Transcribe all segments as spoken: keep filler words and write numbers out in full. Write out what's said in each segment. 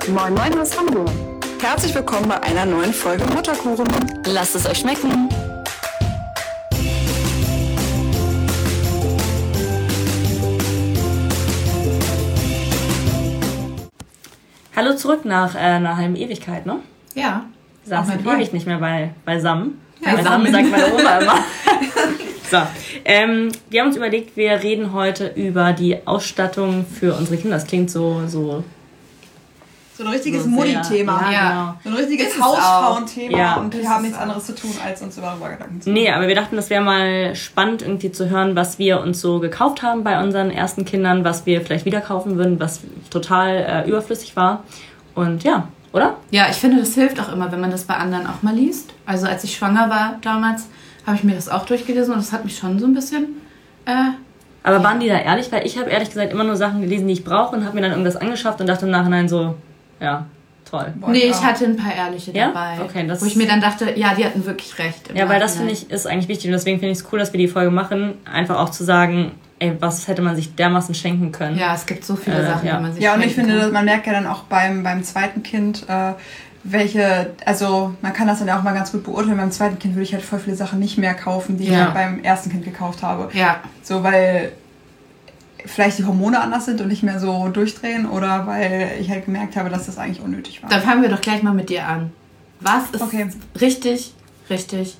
Moin Moin aus Hamburg. Herzlich willkommen bei einer neuen Folge Mutterkuchen. Lasst es euch schmecken. Hallo zurück nach äh, einer halben Ewigkeit, ne? Ja. Wir saßen ewig nicht mehr bei, beisammen. Ja, beisammen sagt meine Oma immer. So, ähm, wir haben uns überlegt, wir reden heute über die Ausstattung für unsere Kinder. Das klingt so... so So ein richtiges So Mutti-Thema. sehr, ja, Ja. So ein richtiges Ist es Hausfrauenthema. Ja. Und wir Ist haben es nichts auch. anderes zu tun, als uns darüber Gedanken zu machen. Nee, aber wir dachten, das wäre mal spannend, irgendwie zu hören, was wir uns so gekauft haben bei unseren ersten Kindern, was wir vielleicht wieder kaufen würden, was total äh, überflüssig war. Und ja, oder? Ja, ich finde, das hilft auch immer, wenn man das bei anderen auch mal liest. Also als ich schwanger war damals, habe ich mir das auch durchgelesen und das hat mich schon so ein bisschen... Äh, Aber waren die da ehrlich? Weil ich habe ehrlich gesagt immer nur Sachen gelesen, die ich brauche und habe mir dann irgendwas angeschafft und dachte im Nachhinein so, ja, toll. Boah, nee, ich auch. hatte ein paar ehrliche Ja? dabei. Okay, das wo ich mir dann dachte, ja, die hatten wirklich recht. im Ja, weil das finde Nachhinein. ich ist eigentlich wichtig und deswegen finde ich es cool, dass wir die Folge machen. Einfach auch zu sagen, ey, was hätte man sich dermaßen schenken können. Ja, es gibt so viele Äh, Sachen, ja. die man sich Ja, und ich schenken finde, kann. man merkt ja dann auch beim, beim zweiten Kind, äh, welche, also man kann das dann ja auch mal ganz gut beurteilen. Beim zweiten Kind würde ich halt voll viele Sachen nicht mehr kaufen, die Ja. ich halt beim ersten Kind gekauft habe. Ja, So, weil vielleicht die Hormone anders sind und nicht mehr so durchdrehen oder weil ich halt gemerkt habe, dass das eigentlich unnötig war. dann fangen wir doch gleich mal mit dir an. Was ist Okay. richtig, richtig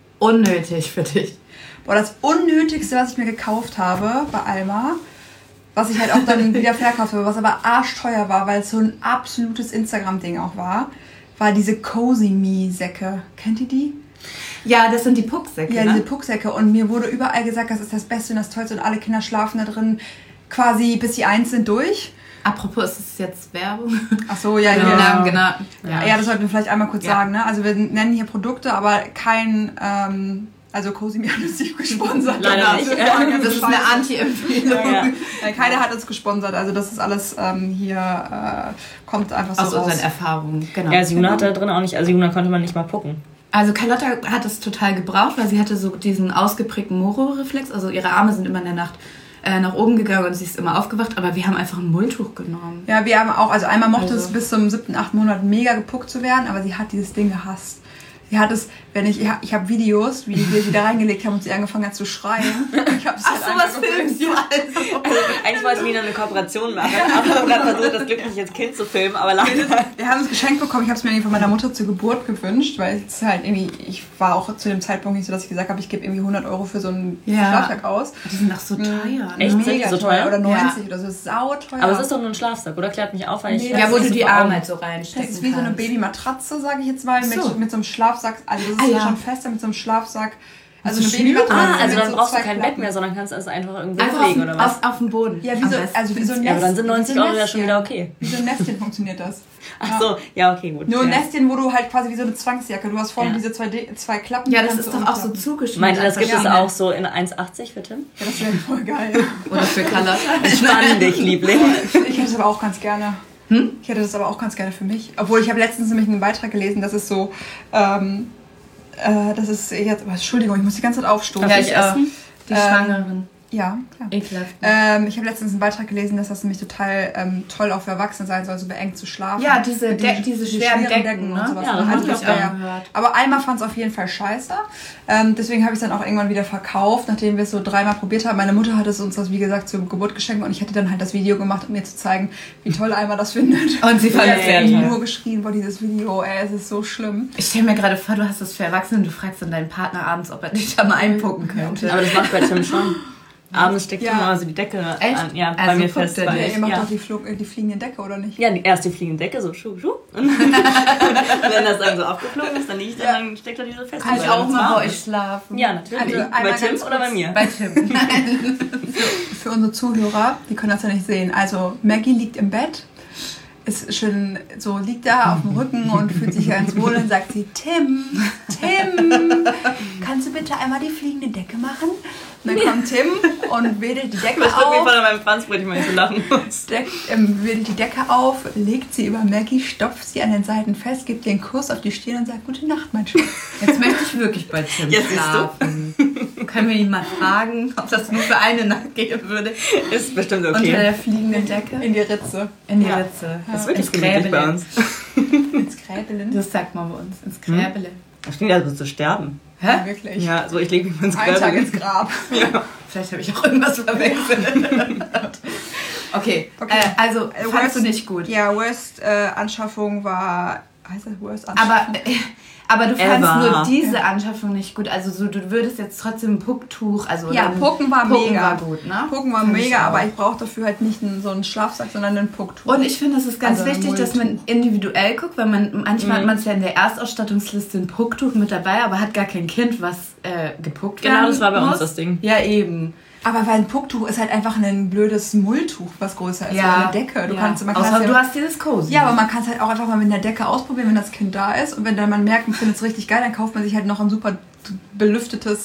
unnötig für dich? Boah, das Unnötigste, was ich mir gekauft habe bei Alma, was ich halt auch dann wieder verkauft habe, was aber arschteuer war, weil es so ein absolutes Instagram-Ding auch war, war diese Cozy Me Säcke. Kennt ihr die? Ja, das sind die Pucksäcke, Ja, ne? diese Pucksäcke. Und mir wurde überall gesagt, das ist das Beste und das Tollste und alle Kinder schlafen da drin quasi bis sie eins sind durch. Apropos, ist es jetzt Werbung? Ach so, ja, Den hier. Namen, genau. Ja, ja, das sollten wir vielleicht einmal kurz Ja. sagen. Ne? Also wir nennen hier Produkte, aber kein, ähm, also Cozy Me hat uns nicht gesponsert. Leider nicht. Das ist eine Anti-Empfehlung. Ja. Ja, keiner hat uns gesponsert, also das ist alles ähm, hier, äh, kommt einfach so Aus raus. unseren Erfahrungen, genau. Ja, also Juna hatte da drin auch nicht, also Juna konnte man nicht mal pucken. Also Carlotta hat es total gebraucht, weil sie hatte so diesen ausgeprägten Moro-Reflex. Also ihre Arme sind immer in der Nacht äh, nach oben gegangen und sie ist immer aufgewacht. Aber wir haben einfach ein Mulltuch genommen. Ja, wir haben auch, also einmal mochte Also. es bis zum siebten, achten Monat mega gepuckt zu werden, aber sie hat dieses Ding gehasst. Sie hat es, wenn ich, ich habe Videos, wie wir sie da reingelegt haben und sie angefangen hat zu schreien. Ich habe es halt einfach gefilmt. also. Eigentlich wollte Nina eine Kooperation machen, aber ich habe gerade versucht, das glückliche Kind zu filmen, aber leider... Wir haben es geschenkt bekommen. Ich habe es mir irgendwie von meiner Mutter zur Geburt gewünscht, weil es halt irgendwie, ich war auch zu dem Zeitpunkt nicht so, dass ich gesagt habe, ich gebe irgendwie hundert Euro für so einen Ja. Schlafsack aus. Die sind doch so teuer. Ne? Echt? Sind die Mega so teuer. teuer? Oder neunzig Ja. oder so. Das ist sauteuer. Aber es ist doch nur ein Schlafsack, oder? Klärt mich auf, weil ich... Nee, Ja, wo das du ist die so Arme auch- halt so reinstecken Das ist wie so eine kannst. Babymatratze, sage ich jetzt mal, mit, Ach so. mit so einem Schlafsack. Also das ist Ah, so ja. schon fester mit so einem Schlafsack. Also so eine Schnüre? Babymatratze. Ah, also mit dann so brauchst du zwei kein Bett Klappen. mehr, sondern kannst es einfach irgendwo Einfach auf, hinlegen, oder was? auf, auf dem Boden. Ja, wie Am so, besten. also wie so ein Nest. Ja, aber dann sind neunzig wie so ein Euro ja schon Nestchen. wieder okay. Wie so ein Nestchen funktioniert das. Ach so, ja, okay, gut. Nur ein ja. Nestchen, wo du halt quasi wie so eine Zwangsjacke, du hast vorne Ja. diese zwei, De- zwei Klappen. Ja, die das kannst ist du doch auch so umklappen. zugeschnitten. Meinte, das gibt es Verschiedene- auch so in eins achtzig für Tim? Ja, das wäre voll geil. Oder für Carlotta. Entspann dich, Liebling. Ich hätte das aber auch ganz gerne. Hm? Ich hätte das aber auch ganz gerne für mich. Obwohl, ich habe letztens nämlich einen Beitrag gelesen, das ist so, ähm, äh, das ist jetzt, aber Entschuldigung, ich muss die ganze Zeit aufstoßen. Darf Ja, ich ich auch. essen? Die Ähm, Schwangeren. Ja, klar. Ekelhaft. Ähm, ich habe letztens einen Beitrag gelesen, dass das nämlich total ähm, toll auch für Erwachsene sein soll, so beengt zu schlafen. Ja, diese Mit De- den- diese die schweren schweren Decken, und ne? sowas. Ja, das Also hab ich das auch wär ja- gehört. Aber Alma fand es auf jeden Fall scheiße. Ähm, deswegen habe ich es dann auch irgendwann wieder verkauft, nachdem wir es so dreimal probiert haben. Meine Mutter hat es uns das, wie gesagt, zur Geburt geschenkt und ich hatte dann halt das Video gemacht, um mir zu zeigen, wie toll Alma das findet. Und sie fand Ja, es ja, sehr ja. toll. Nur geschrien vor dieses Video, ey, es ist so schlimm. Ich stelle mir gerade vor, du hast das für Erwachsene und du fragst dann deinen Partner abends, ob er dich da mal einpucken könnte. Aber das macht bei Tim schon. Abends steckt Ja. Tim immer so die Decke Echt? an, ja, bei Also mir guckt fest. er Weil dir. Ja, ich, ihr macht ja. doch die, Flug, äh, die fliegende Decke, oder nicht? ja, die- erst die fliegende Decke, so schuh, schuh. Und wenn das dann so aufgeflogen ist, dann liege ich da, Ja. dann steckt er diese fest. Kann ich weil auch dann mal warm bei ist. euch schlafen? Ja, natürlich. Also, bei einmal Tim ganz oder bei kurz mir? Bei Tim. Für unsere Zuhörer, die können das ja nicht sehen. Also Maggie liegt im Bett, ist schön so, liegt da auf dem Rücken und fühlt sich ganz wohl und sagt sie, Tim, Tim, kannst du bitte einmal die fliegende Decke machen? Und dann kommt Tim und wedelt die Decke Ich drück mich auf. voll an meinem Franzbrötchen, weil ich so lachen muss. Deck, ähm, wedelt die Decke auf, legt sie über Maggie, stopft sie an den Seiten fest, gibt ihr einen Kuss auf die Stirn und sagt, gute Nacht, mein Schatz. Jetzt möchte ich wirklich bei Tim Jetzt siehst du. schlafen. Können wir ihn mal fragen, ob das nur für eine Nacht gehen würde? Ist bestimmt Unter okay. der fliegenden Decke? In die Ritze. In die Ja. Ritze. Ist wirklich Ins gemütlich bei Gräbele. uns. Ins Gräbelin. Das sagt man bei uns. Ins Gräbele. Da stehen ja so zu sterben. Hä? Ja, wirklich. Ja, so ich lege mich mal ins Ein Tag Gräbel. ins Grab. Vielleicht habe ich auch irgendwas verwechselt. Okay, Okay. Äh, also Äh, fandst du worst- nicht gut. Ja, Worst äh, Anschaffung war... Heißt das Worst Anschaffung? Aber, äh, aber du fandst Ever. nur diese Anschaffung nicht gut. Also so, du würdest jetzt trotzdem ein Pucktuch... Also Ja, ein Pucken war Pucken mega. war gut, ne? Pucken war Fand ich mega, auch. aber ich brauche dafür halt nicht einen, so einen Schlafsack, sondern einen Pucktuch. Und ich finde, es ist ganz Also ein wichtig, dass man Mulltuch. individuell guckt, weil man manchmal hat man es ja in der Erstausstattungsliste ein Pucktuch mit dabei, aber hat gar kein Kind, was äh, gepuckt Genau, werden das war bei uns muss. das Ding. Ja, eben. Aber weil ein Pucktuch ist halt einfach ein blödes Mulltuch, was größer ist. Ja. Oder eine Decke. Du ja. kannst, man kann Außer das ja, du hast dieses Cozy. ja, aber man kann es halt auch einfach mal mit einer Decke ausprobieren, wenn das Kind da ist. Und wenn dann man merkt, man findet es richtig geil, dann kauft man sich halt noch ein super belüftetes...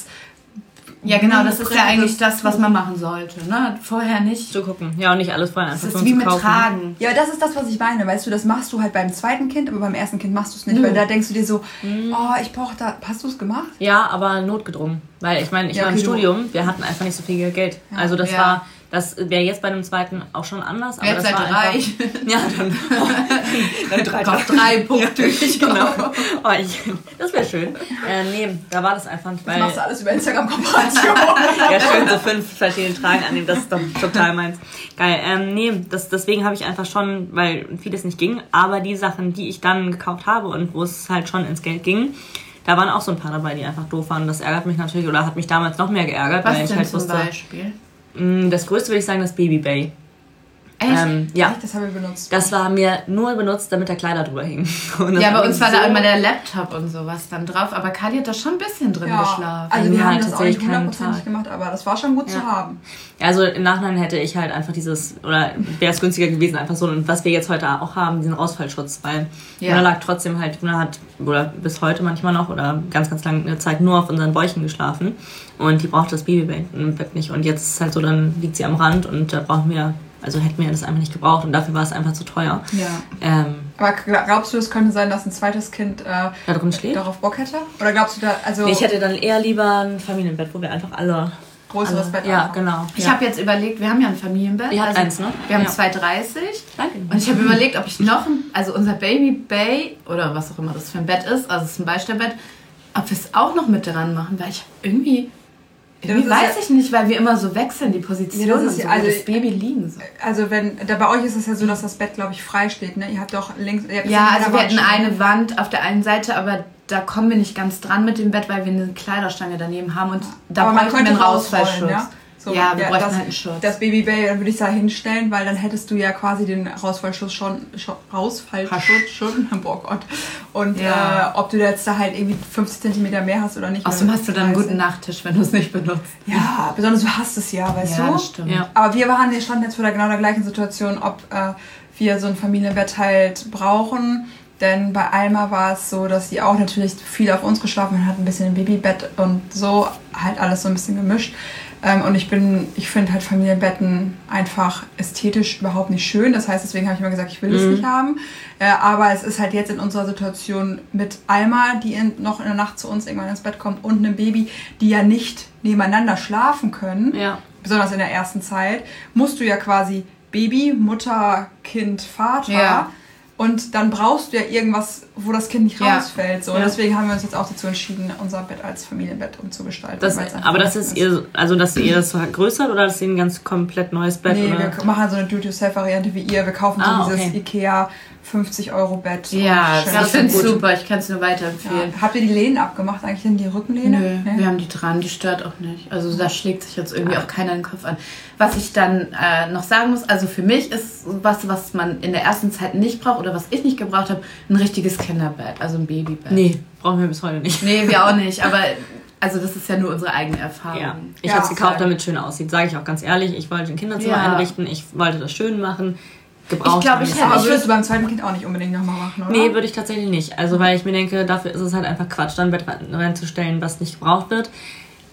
Ja, genau, das ist ja Tuch. eigentlich das, was man machen sollte. Ne? Vorher nicht. Zu gucken. Ja, und nicht alles vorher Das einfach ist so wie zu mit kaufen. Tragen. Ja, das ist das, was ich meine. Weißt du, das machst du halt beim zweiten Kind, aber beim ersten Kind machst du es nicht. Nö. Weil da denkst du dir so, oh, ich brauche da... Hast du es gemacht? Ja, aber notgedrungen. Weil ich meine, ich Ja, war im okay, du- Studium, wir hatten einfach nicht so viel Geld. Also das Ja. war, das wäre jetzt bei dem zweiten auch schon anders. Aber Jetzt das seid war ihr einfach, reich. Ja, dann, oh, dann drei Auf drei Punkttücher. Genau. Oh, ich, das wäre schön. Äh, nee, da war das einfach, Das weil... machst du alles über Instagram-Kooperation. Ja, schön, so fünf verschiedene Tragen annehmen, das ist doch total meins. Geil. Ähm, nee, das, deswegen habe ich einfach schon, weil vieles nicht ging, aber die Sachen, die ich dann gekauft habe und wo es halt schon ins Geld ging, da waren auch so ein paar dabei, die einfach doof waren. Das ärgert mich natürlich, oder hat mich damals noch mehr geärgert, Was weil ich denn halt zum wusste, Beispiel? mh, das größte würde ich sagen, das Baby Bay. Echt? Ähm, ja, Echt, das haben wir benutzt. das war mir nur benutzt, damit der Kleider drüber hing. Und das Ja, bei hat uns mich war da so- immer der Laptop und sowas dann drauf, aber Kadi hat da schon ein bisschen drin geschlafen. also Bei wir mir haben halt das auch nicht tatsächlich keinen hundertprozentig Tag. gemacht, aber das war schon gut zu Ja. haben. Also im Nachhinein hätte ich halt einfach dieses, oder wäre es günstiger gewesen, einfach so, und was wir jetzt heute auch haben, diesen Ausfallschutz, weil Ja. Luna lag trotzdem halt, Luna hat, oder bis heute manchmal noch, oder ganz, ganz lange Zeit nur auf unseren Bäuchen geschlafen und die braucht das Babybett im Bett nicht und jetzt ist es halt so, dann liegt sie am Rand und da brauchen wir, also hätten wir das einfach nicht gebraucht und dafür war es einfach zu teuer. Ja. Ähm, Aber glaubst du, es könnte sein, dass ein zweites Kind äh, da drin schläft? darauf Bock hätte? Oder glaubst du da, also Nee, ich hätte dann eher lieber ein Familienbett, wo wir einfach alle... größeres alle Bett Ja, einfach? genau. Ich ja. habe jetzt überlegt, wir haben ja ein Familienbett. Ihr habt eins, ne? Wir haben Ja. zwei dreißig. Danke. Und ich habe überlegt, ob ich noch ein, also unser Baby Bay oder was auch immer das für ein Bett ist, also es ist ein Beistellbett, ob wir es auch noch mit dran machen, weil ich hab irgendwie, irgendwie das ist weiß ja- ich nicht, weil wir immer so wechseln, die Position, Ja, das ist und so, ja- wo also- das Baby liegen soll. Also wenn, da bei euch ist es ja so, dass das Bett, glaube ich, frei steht, ne? Ihr habt doch links... Ihr habt Ja, das also in wir der hätten Wand stehen. eine Wand auf der einen Seite, aber da kommen wir nicht ganz dran mit dem Bett, weil wir eine Kleiderstange daneben haben und da Aber man bräuchten wir könnte einen rausrollen, Rausfallschutz. ja? So, Ja, wir bräuchten das, halt einen Schutz. Das Baby Bay, dann würde ich da hinstellen, weil dann hättest du ja quasi den Rausfallschutz schon, schon Rausfallschutz schon, boah Gott. Und Ja. äh, ob du jetzt da halt irgendwie fünfzig Zentimeter mehr hast oder nicht. Außerdem hast du dann einen weiß guten nicht. Nachttisch, wenn du es nicht benutzt. Ja, besonders du hast es ja, weißt Ja, du? das stimmt. Ja. Aber wir waren, wir standen jetzt vor der genau der gleichen Situation, ob äh, wir so ein Familienbett halt brauchen. Denn bei Alma war es so, dass sie auch natürlich viel auf uns geschlafen hat, ein bisschen im Babybett und so, halt alles so ein bisschen gemischt. Ähm, und ich bin, ich finde halt Familienbetten einfach ästhetisch überhaupt nicht schön. Das heißt, deswegen habe ich immer gesagt, ich will es Mhm. nicht haben. Äh, aber es ist halt jetzt in unserer Situation mit Alma, die in, noch in der Nacht zu uns irgendwann ins Bett kommt, und einem Baby, die ja nicht nebeneinander schlafen können, Ja. besonders in der ersten Zeit, musst du ja quasi Baby, Mutter, Kind, Vater. Ja. Und dann brauchst du ja irgendwas, wo das Kind nicht Ja. rausfällt. So. Ja. Und deswegen haben wir uns jetzt auch dazu entschieden, unser Bett als Familienbett umzugestalten. Das, weil's einfach aber das am ist besten ihr, also dass ihr das vergrößert oder dass ihr ein ganz komplett neues Bett Nee, oder? wir machen so eine Do-it-yourself-Variante wie ihr. Wir kaufen so Ah, dieses okay. Ikea fünfzig Euro Bett. Ja, Schön. das ist finde ich gut. super. Ich kann es nur weiterempfehlen. Ja. Habt ihr die Lehnen abgemacht eigentlich denn, die Rückenlehne? Nö, Nee? wir haben die dran, die stört auch nicht. Also da schlägt sich jetzt irgendwie auch keiner den Kopf an. Was ich dann äh, noch sagen muss, also für mich ist was, was man in der ersten Zeit nicht braucht oder was ich nicht gebraucht habe, ein richtiges Kinderbett, also ein Babybett. Nee, brauchen wir bis heute nicht. Nee, wir auch nicht, aber also das ist ja nur unsere eigene Erfahrung. Ja, ich Ja, habe es gekauft, voll. damit es schön aussieht. Sage ich auch ganz ehrlich. Ich wollte ein Kinderzimmer Ja. einrichten. Ich wollte das schön machen. Gebraucht. Ich glaub, habe ich es hätte- Aber nicht. würdest du beim zweiten Kind auch nicht unbedingt nochmal machen, oder? Nee, würde ich tatsächlich nicht. Also, weil ich mir denke, dafür ist es halt einfach Quatsch, dann ein Bett rein- reinzustellen, was nicht gebraucht wird.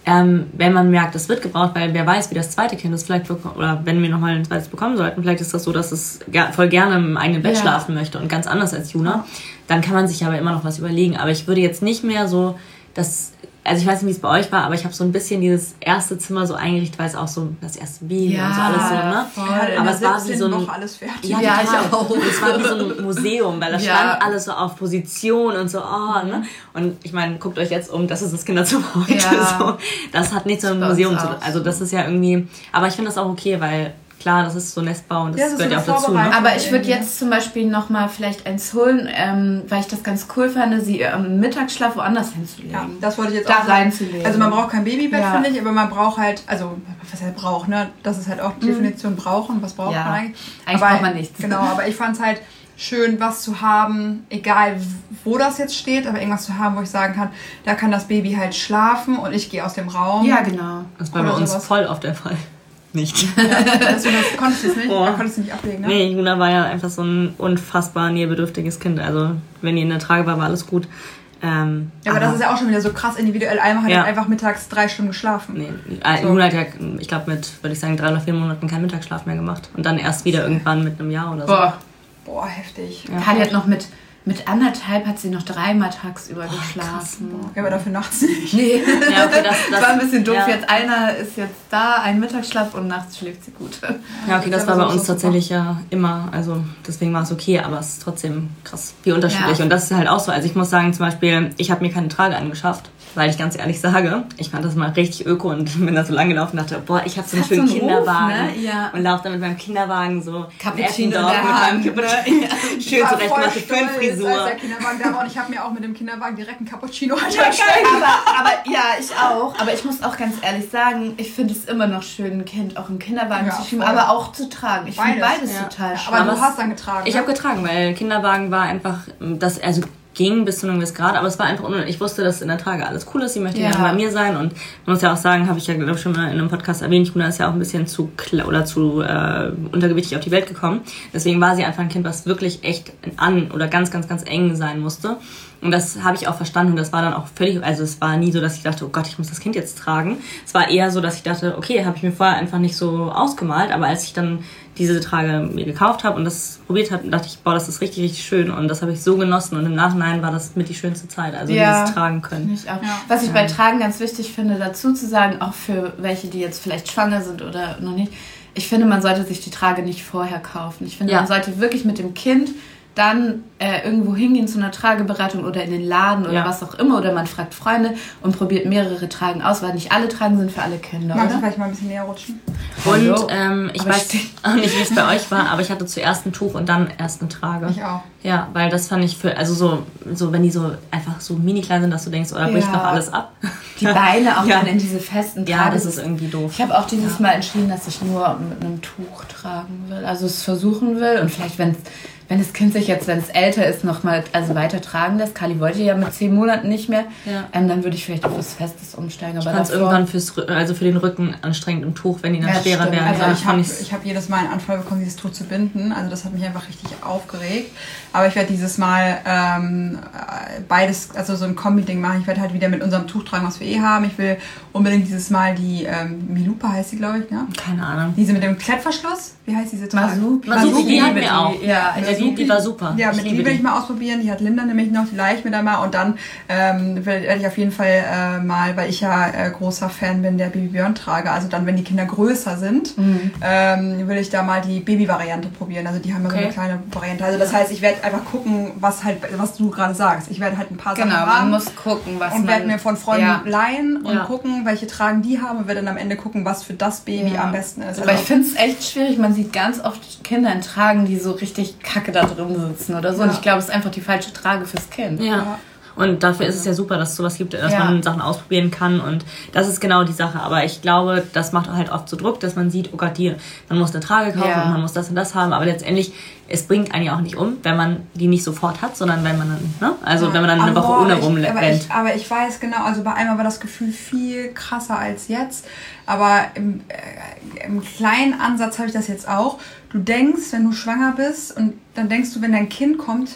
ähm, wenn man merkt, es wird gebraucht, weil wer weiß, wie das zweite Kind ist, vielleicht beko- oder wenn wir nochmal ein zweites bekommen sollten, vielleicht ist das so, dass es ger- voll gerne im eigenen Bett Ja. schlafen möchte und ganz anders als Juna, dann kann man sich aber immer noch was überlegen. Aber ich würde jetzt nicht mehr so, das, also ich weiß nicht, wie es bei euch war, aber ich habe so ein bisschen dieses erste Zimmer so eingerichtet, weil es auch so das erste Baby Ja, und so alles so, ne? voll. Ja, Aber es war wie so ein, Woche alles fertig. ja, Ja, total. ich auch. Es war wie so ein Museum, weil da Ja. stand alles so auf Position und so, oh, ne? Und ich meine, guckt euch jetzt um, das ist das Kinderzimmer heute. Ja. So. Das hat nichts mit dem Bei uns Museum zu auch tun. Also das ist ja irgendwie, aber ich finde das auch okay, weil klar, das ist so Nestbau und das, Ja, das ist gehört ja so auch eine dazu. Ne? Vorbereitung. Aber ich würde irgendwie. jetzt zum Beispiel nochmal vielleicht eins holen, ähm, weil ich das ganz cool fand, sie am Mittagsschlaf woanders hinzulegen. Ja, das wollte ich jetzt Da auch sagen. reinzulegen. Also man braucht kein Babybett, Ja. finde ich, aber man braucht halt, also was er braucht, ne? Das ist halt auch die Definition brauchen. Was braucht Ja. man eigentlich? Eigentlich aber, braucht man nichts. Genau, aber ich fand es halt schön, was zu haben, egal wo das jetzt steht, aber irgendwas zu haben, wo ich sagen kann, da kann das Baby halt schlafen und ich gehe aus dem Raum. Ja, genau. Das war bei Oder uns sowas. voll oft der Fall. Nicht. Also, das konntest du es nicht, Boah. da konntest du nicht ablegen, ne? Nee, Juna war ja einfach so ein unfassbar nähebedürftiges Kind. Also wenn die in der Trage war, war alles gut. Ähm, Ja, aber das ist ja auch schon wieder so krass individuell. Alma hat Ja. halt einfach mittags drei Stunden geschlafen. Nee, äh, So. Juna hat ja, ich glaube, mit, würde ich sagen, drei oder vier Monaten keinen Mittagsschlaf mehr gemacht. Und dann erst wieder irgendwann mit einem Jahr oder so. Boah, Boah, heftig. Ja. Kali hat noch mit, mit anderthalb hat sie noch dreimal tagsüber geschlafen. Ja, aber dafür nachts nicht. Nee, Ja, okay, das, das war ein bisschen doof. Ja. Jetzt einer ist jetzt da, ein Mittagsschlaf und nachts schläft sie gut. Ja, okay, das Das war ist bei aber uns so tatsächlich ja immer, also deswegen war es okay, aber es ist trotzdem krass, wie unterschiedlich. Ja. Und das ist halt auch so, also ich muss sagen, zum Beispiel, ich habe mir keine Trage angeschafft, weil ich ganz ehrlich sage, ich fand das mal richtig öko und bin da so lang gelaufen und dachte, boah, ich habe so einen hat so schönen einen Kinderwagen Ruf, ne? Ja. und laufe dann mit meinem Kinderwagen so Cappuccino in Eppendorf in der mit meinem Hand, Cappuccino, ne? schön war voll zurechtgemachte stolz, als Föhnfrisur. der Kinderwagen da war und ich habe mir auch mit dem Kinderwagen direkt einen Cappuccino halt aber, aber ja, ich auch. Aber ich muss auch ganz ehrlich sagen, ich finde es immer noch schön, ein Kind auch im Kinderwagen Ja, zu schieben, voll. aber auch zu tragen. Ich finde Beides, beides ja. total schön. Aber Aber du es- hast dann getragen. Ich ne? habe getragen, weil Kinderwagen war einfach, das, also ging bis zu einem gewissen Grad, aber es war einfach unnötig. Ich wusste, dass in der Trage alles cool ist, sie möchte Ja. gerne bei mir sein und man muss ja auch sagen, habe ich ja glaube ich schon mal in einem Podcast erwähnt, Juna ist ja auch ein bisschen zu kle- oder zu äh, untergewichtig auf die Welt gekommen. Deswegen war sie einfach ein Kind, was wirklich echt an oder ganz, ganz, ganz eng sein musste. Und das habe ich auch verstanden und das war dann auch völlig, also es war nie so, dass ich dachte, oh Gott, ich muss das Kind jetzt tragen. Es war eher so, dass ich dachte, okay, habe ich mir vorher einfach nicht so ausgemalt, aber als ich dann diese Trage mir gekauft habe und das probiert habe, dachte ich, boah, das ist richtig, richtig schön und das habe ich so genossen und im Nachhinein war das mit die schönste Zeit, also Ja. dieses Tragen können. Ich auch. Ja. Was ich bei Tragen ganz wichtig finde, dazu zu sagen, auch für welche, die jetzt vielleicht schwanger sind oder noch nicht, ich finde, man sollte sich die Trage nicht vorher kaufen. Ich finde, Ja. man sollte wirklich mit dem Kind dann äh, irgendwo hingehen zu einer Trageberatung oder in den Laden oder Ja. was auch immer oder man fragt Freunde und probiert mehrere Tragen aus, weil nicht alle Tragen sind für alle Kinder, Magst du oder? vielleicht mal ein bisschen näher rutschen? Und Hallo. ähm, ich Aber weiß ich auch nicht, wie es bei euch war, aber ich hatte zuerst ein Tuch und dann erst eine Trage. Ich auch. Ja, weil das fand ich für, also so, so wenn die so einfach so mini klein sind, dass du denkst, oh, da bricht Ja. noch alles ab. Die Beine auch Ja. dann in diese festen Ja, Tragen. das ist irgendwie doof. Ich habe auch dieses Mal entschieden, dass ich nur mit einem Tuch tragen will. Also es versuchen will und vielleicht, wenn wenn das Kind sich jetzt, wenn es älter ist, nochmal also weiter tragen lässt. Kali wollte ja mit zehn Monaten nicht mehr. Ja. Ähm, dann würde ich vielleicht auf was Festes umsteigen. Ich Aber fand es davor- irgendwann fürs, Rü- also für den Rücken anstrengend im Tuch, wenn die dann Ja, schwerer stimmt. werden. Also Ja, ich habe fand ich's- ich hab jedes Mal einen Anfall bekommen, dieses Tuch zu binden. Also das hat mich einfach richtig aufgeregt. Aber ich werde dieses Mal ähm, äh, beides, also so ein Kombi-Ding machen. Ich werde halt wieder mit unserem Tuch tragen, was wir eh haben. Ich will unbedingt dieses Mal die ähm, Milupa heißt sie, glaube ich, ne? keine Ahnung. Diese mit dem Klettverschluss. Wie heißt diese Trage? Masupi. Masupi, die hatten liebe wir auch. Ja, Ja, die, die war super. Ja, ich mit die liebe will die. ich mal ausprobieren. Die hat Linda nämlich noch, die leih ich mir dann mal. Und dann ähm, werde ich auf jeden Fall äh, mal, weil ich ja äh, großer Fan bin der Baby Björn Trage, also dann, wenn die Kinder größer sind, Mhm. ähm, will ich da mal die Baby-Variante probieren. Also die haben ja so Okay. eine kleine Variante. Also das heißt, ich werde einfach gucken, was halt, was du gerade sagst. Ich werde halt ein paar Genau, Sachen man haben. muss gucken, was Und man... werde mir von Freunden Ja. leihen und Ja. gucken, welche Tragen die haben und werde dann am Ende gucken, was für das Baby Ja. am besten ist. Aber ich Also, finde es echt schwierig. Man sieht ganz oft Kinder in Tragen, die so richtig kacke da drin sitzen oder so. Und Ja. ich glaube, es ist einfach die falsche Trage fürs Kind. Ja. Und dafür ist es ja super, dass es sowas gibt, dass Ja. man Sachen ausprobieren kann und das ist genau die Sache. Aber ich glaube, das macht halt oft so Druck, dass man sieht, oh Gott, hier, man muss eine Trage kaufen Ja. und man muss das und das haben. Aber letztendlich, es bringt einen ja auch nicht um, wenn man die nicht sofort hat, sondern wenn man dann, ne? Also wenn man dann eine aber Woche ohne ich, aber, rumrennt. ich, aber ich weiß genau, also bei einmal war das Gefühl viel krasser als jetzt. Aber im, äh, im kleinen Ansatz habe ich das jetzt auch. Du denkst, wenn du schwanger bist und dann denkst du, wenn dein Kind kommt,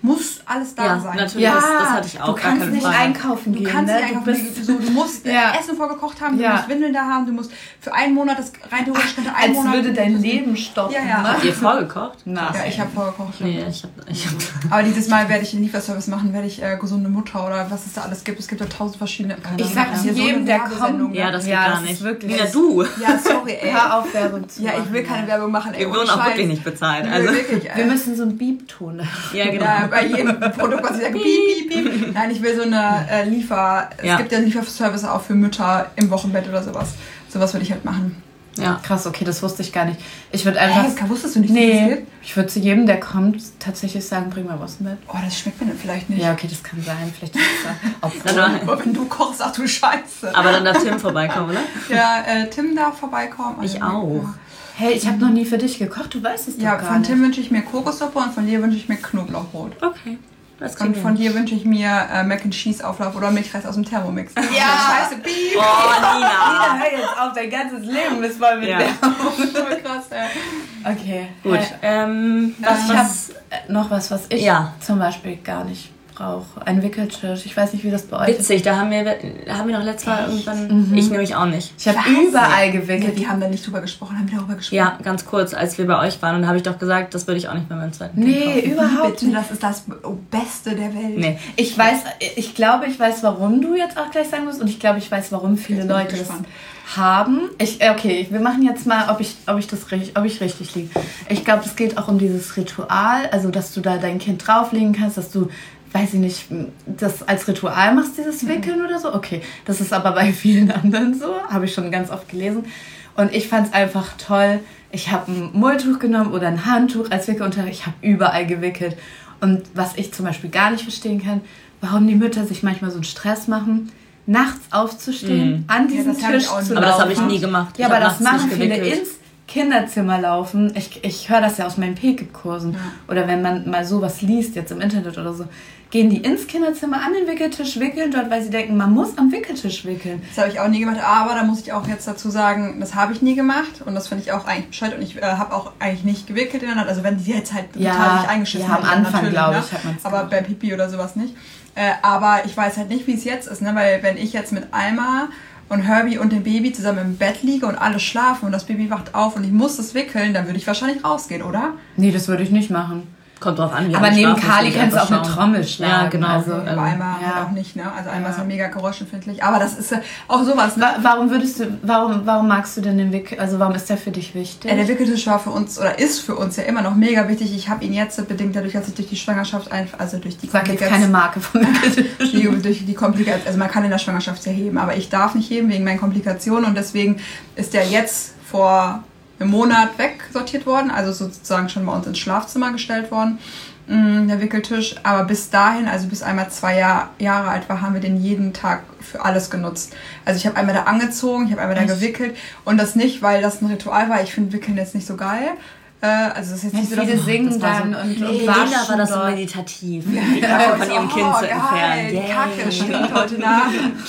muss alles da Ja, sein. natürlich. Ja, das, das hatte ich auch. du gar kannst keine nicht Frage. einkaufen Du gehen. kannst ne? nicht einkaufen, du bist, so, du musst Ja. äh, Essen vorgekocht haben, du Ja. musst Windeln da haben, du musst für einen Monat, das rein theoretisch könnte ein als Monat... würde dein Leben stoppen. Ja, ja. Ne? Habt ihr vorgekocht? Na, Ja, ich habe vorgekocht. Nee, ich hab, ich hab Aber dieses Mal werde ich einen Lieferservice machen, werde ich äh, gesunde Mutter oder was es da alles gibt. Es gibt ja tausend verschiedene... Ich sag Ja. zu Hier so jedem, eine der Werbesendung, kommt. ja, das geht Ja, gar das ist nicht. wirklich- Nina, du. Ja, sorry, ey. Hör auf, Werbung zu Ja, ich will machen. keine Werbung machen, ey. Wir ohne wurden auch Scheiß. wirklich nicht bezahlt. Ich Also, will wirklich, ey. Wir müssen so einen Beep-Ton. ja, genau. Ja, bei jedem Produkt, was ich sage, piep, piep, piep. Nein, ich will so eine äh, Liefer... Es Ja. gibt ja Lieferservice auch für Mütter im Wochenbett oder sowas. Sowas würde ich halt machen. Ja. Krass, okay, das wusste ich gar nicht. Ich würde einfach... Hey, wusstest du nicht, dass das nee, gibt? ich würde zu jedem, der kommt, tatsächlich sagen, bring mal was mit. Oh, das schmeckt mir dann vielleicht nicht. Ja, okay, das kann sein. Vielleicht ist es obwohl, Dann- Aber wenn du kochst, ach du Scheiße. Aber dann darf Tim vorbeikommen, oder? Ja, äh, Tim darf vorbeikommen. Ich Also, auch. Hey, ich habe noch nie für dich gekocht, du weißt es Ja, doch gar von nicht. Tim wünsche ich mir Kokossuppe und von dir wünsche ich mir Knoblauchbrot. Okay. Das Und klingt von dir wünsche ich mir äh, Mac and Cheese Auflauf oder Milchreis aus dem Thermomix. Ja. Scheiße, piep. Oh, Nina. hör jetzt auf, dein ganzes Leben ist voll mit Ja. Voll krass, ey. Okay, Gut. Hey, Ähm, was, ich habe was, noch was, was ich Ja. zum Beispiel gar nicht brauche. Ein Wickeltisch. Ich weiß nicht, wie das bei euch ist. witzig, da haben wir, haben wir noch letztes Mal irgendwann, ich nämlich auch nicht. Ich habe Was? überall Ja, gewickelt. die haben da nicht drüber gesprochen, haben die darüber gesprochen? Ja, ganz kurz, als wir bei euch waren, und da habe ich doch gesagt, das würde ich auch nicht bei meinem zweiten Kind Nee, kaufen. überhaupt Bitte, nicht. das ist das Beste der Welt. Nee. Ich weiß, ich glaube, ich weiß, warum du jetzt auch gleich sagen musst und ich glaube, ich weiß, warum viele Jetzt bin ich Leute das gespannt. haben. Ich, okay, wir machen jetzt mal, ob ich, ob ich das richtig, ob ich richtig liege. Ich glaube, es geht auch um dieses Ritual, also dass du da dein Kind drauflegen kannst, dass du, weiß ich nicht, das als Ritual machst, dieses Wickeln oder so. Okay, das ist aber bei vielen anderen so, habe ich schon ganz oft gelesen. Und ich fand es einfach toll. Ich habe ein Mulltuch genommen oder ein Handtuch als Wickelunterlage. Ich habe überall gewickelt. Und was ich zum Beispiel gar nicht verstehen kann, warum die Mütter sich manchmal so einen Stress machen, nachts aufzustehen, Mhm. an diesen Ja, das hab ich Tisch auch zu nie. laufen. Aber das habe ich nie gemacht. Ja, Ich aber hab das nachts machen nicht viele gewickelt. ins Kinderzimmer laufen. Ich, ich höre das ja aus meinen P K I-Kursen. Ja. Oder wenn man mal sowas liest, jetzt im Internet oder so, gehen die ins Kinderzimmer an den Wickeltisch, wickeln dort, weil sie denken, man muss am Wickeltisch wickeln. Das habe ich auch nie gemacht, aber da muss ich auch jetzt dazu sagen, das habe ich nie gemacht und das finde ich auch eigentlich bescheuert und ich äh, habe auch eigentlich nicht gewickelt in der Nacht, also wenn die jetzt halt Ja, total sich eingeschissen ja, am hätten, dann Anfang, natürlich, glaube ne? ich, hat man's aber gemacht. bei Pipi oder sowas nicht. Äh, aber ich weiß halt nicht, wie es jetzt ist, ne? Weil wenn ich jetzt mit Alma und Herbie und dem Baby zusammen im Bett liege und alle schlafen und das Baby wacht auf und ich muss das wickeln, dann würde ich wahrscheinlich rausgehen, oder? Nee, das würde ich nicht machen. Kommt drauf an, wie Aber alle neben schlafen, Kali muss ich kannst du auch einfach eine schauen. Trommel schlagen. Ja, genau. Also, Ähm, Aber Alma ja. halt auch nicht, ne? Also Alma Ja. ist ja mega geräuschempfindlich, aber das ist äh, auch sowas, ne? wa- warum würdest du, warum, warum magst du denn den Wickel, also warum ist der für dich wichtig? Ja, der Wickeltisch war für uns oder ist für uns ja immer noch mega wichtig. Ich habe ihn jetzt bedingt dadurch, dass ich durch die Schwangerschaft einfach, also durch die Sag jetzt Komplika- keine Marke von Wickeltisch. die, durch die Komplikationen, also man kann in der Schwangerschaft ja heben, aber ich darf nicht heben wegen meinen Komplikationen und deswegen ist der jetzt vor einem Monat wegsortiert worden, also sozusagen schon bei uns ins Schlafzimmer gestellt worden, mh, der Wickeltisch. Aber bis dahin, also bis einmal zwei Jahr, Jahre alt war, haben wir den jeden Tag für alles genutzt. Also ich habe einmal da angezogen, ich habe einmal da Echt? gewickelt und das nicht, weil das ein Ritual war. Ich finde Wickeln jetzt nicht so geil. Äh, also das ist jetzt Ja, nicht so, dass viele singen das war so- dann und, und Nee, waschen Linda war das so dort. meditativ, die Kacke von ihrem Kind oh, zu geil, entfernen. Die Yay. Kacke stinkt heute nach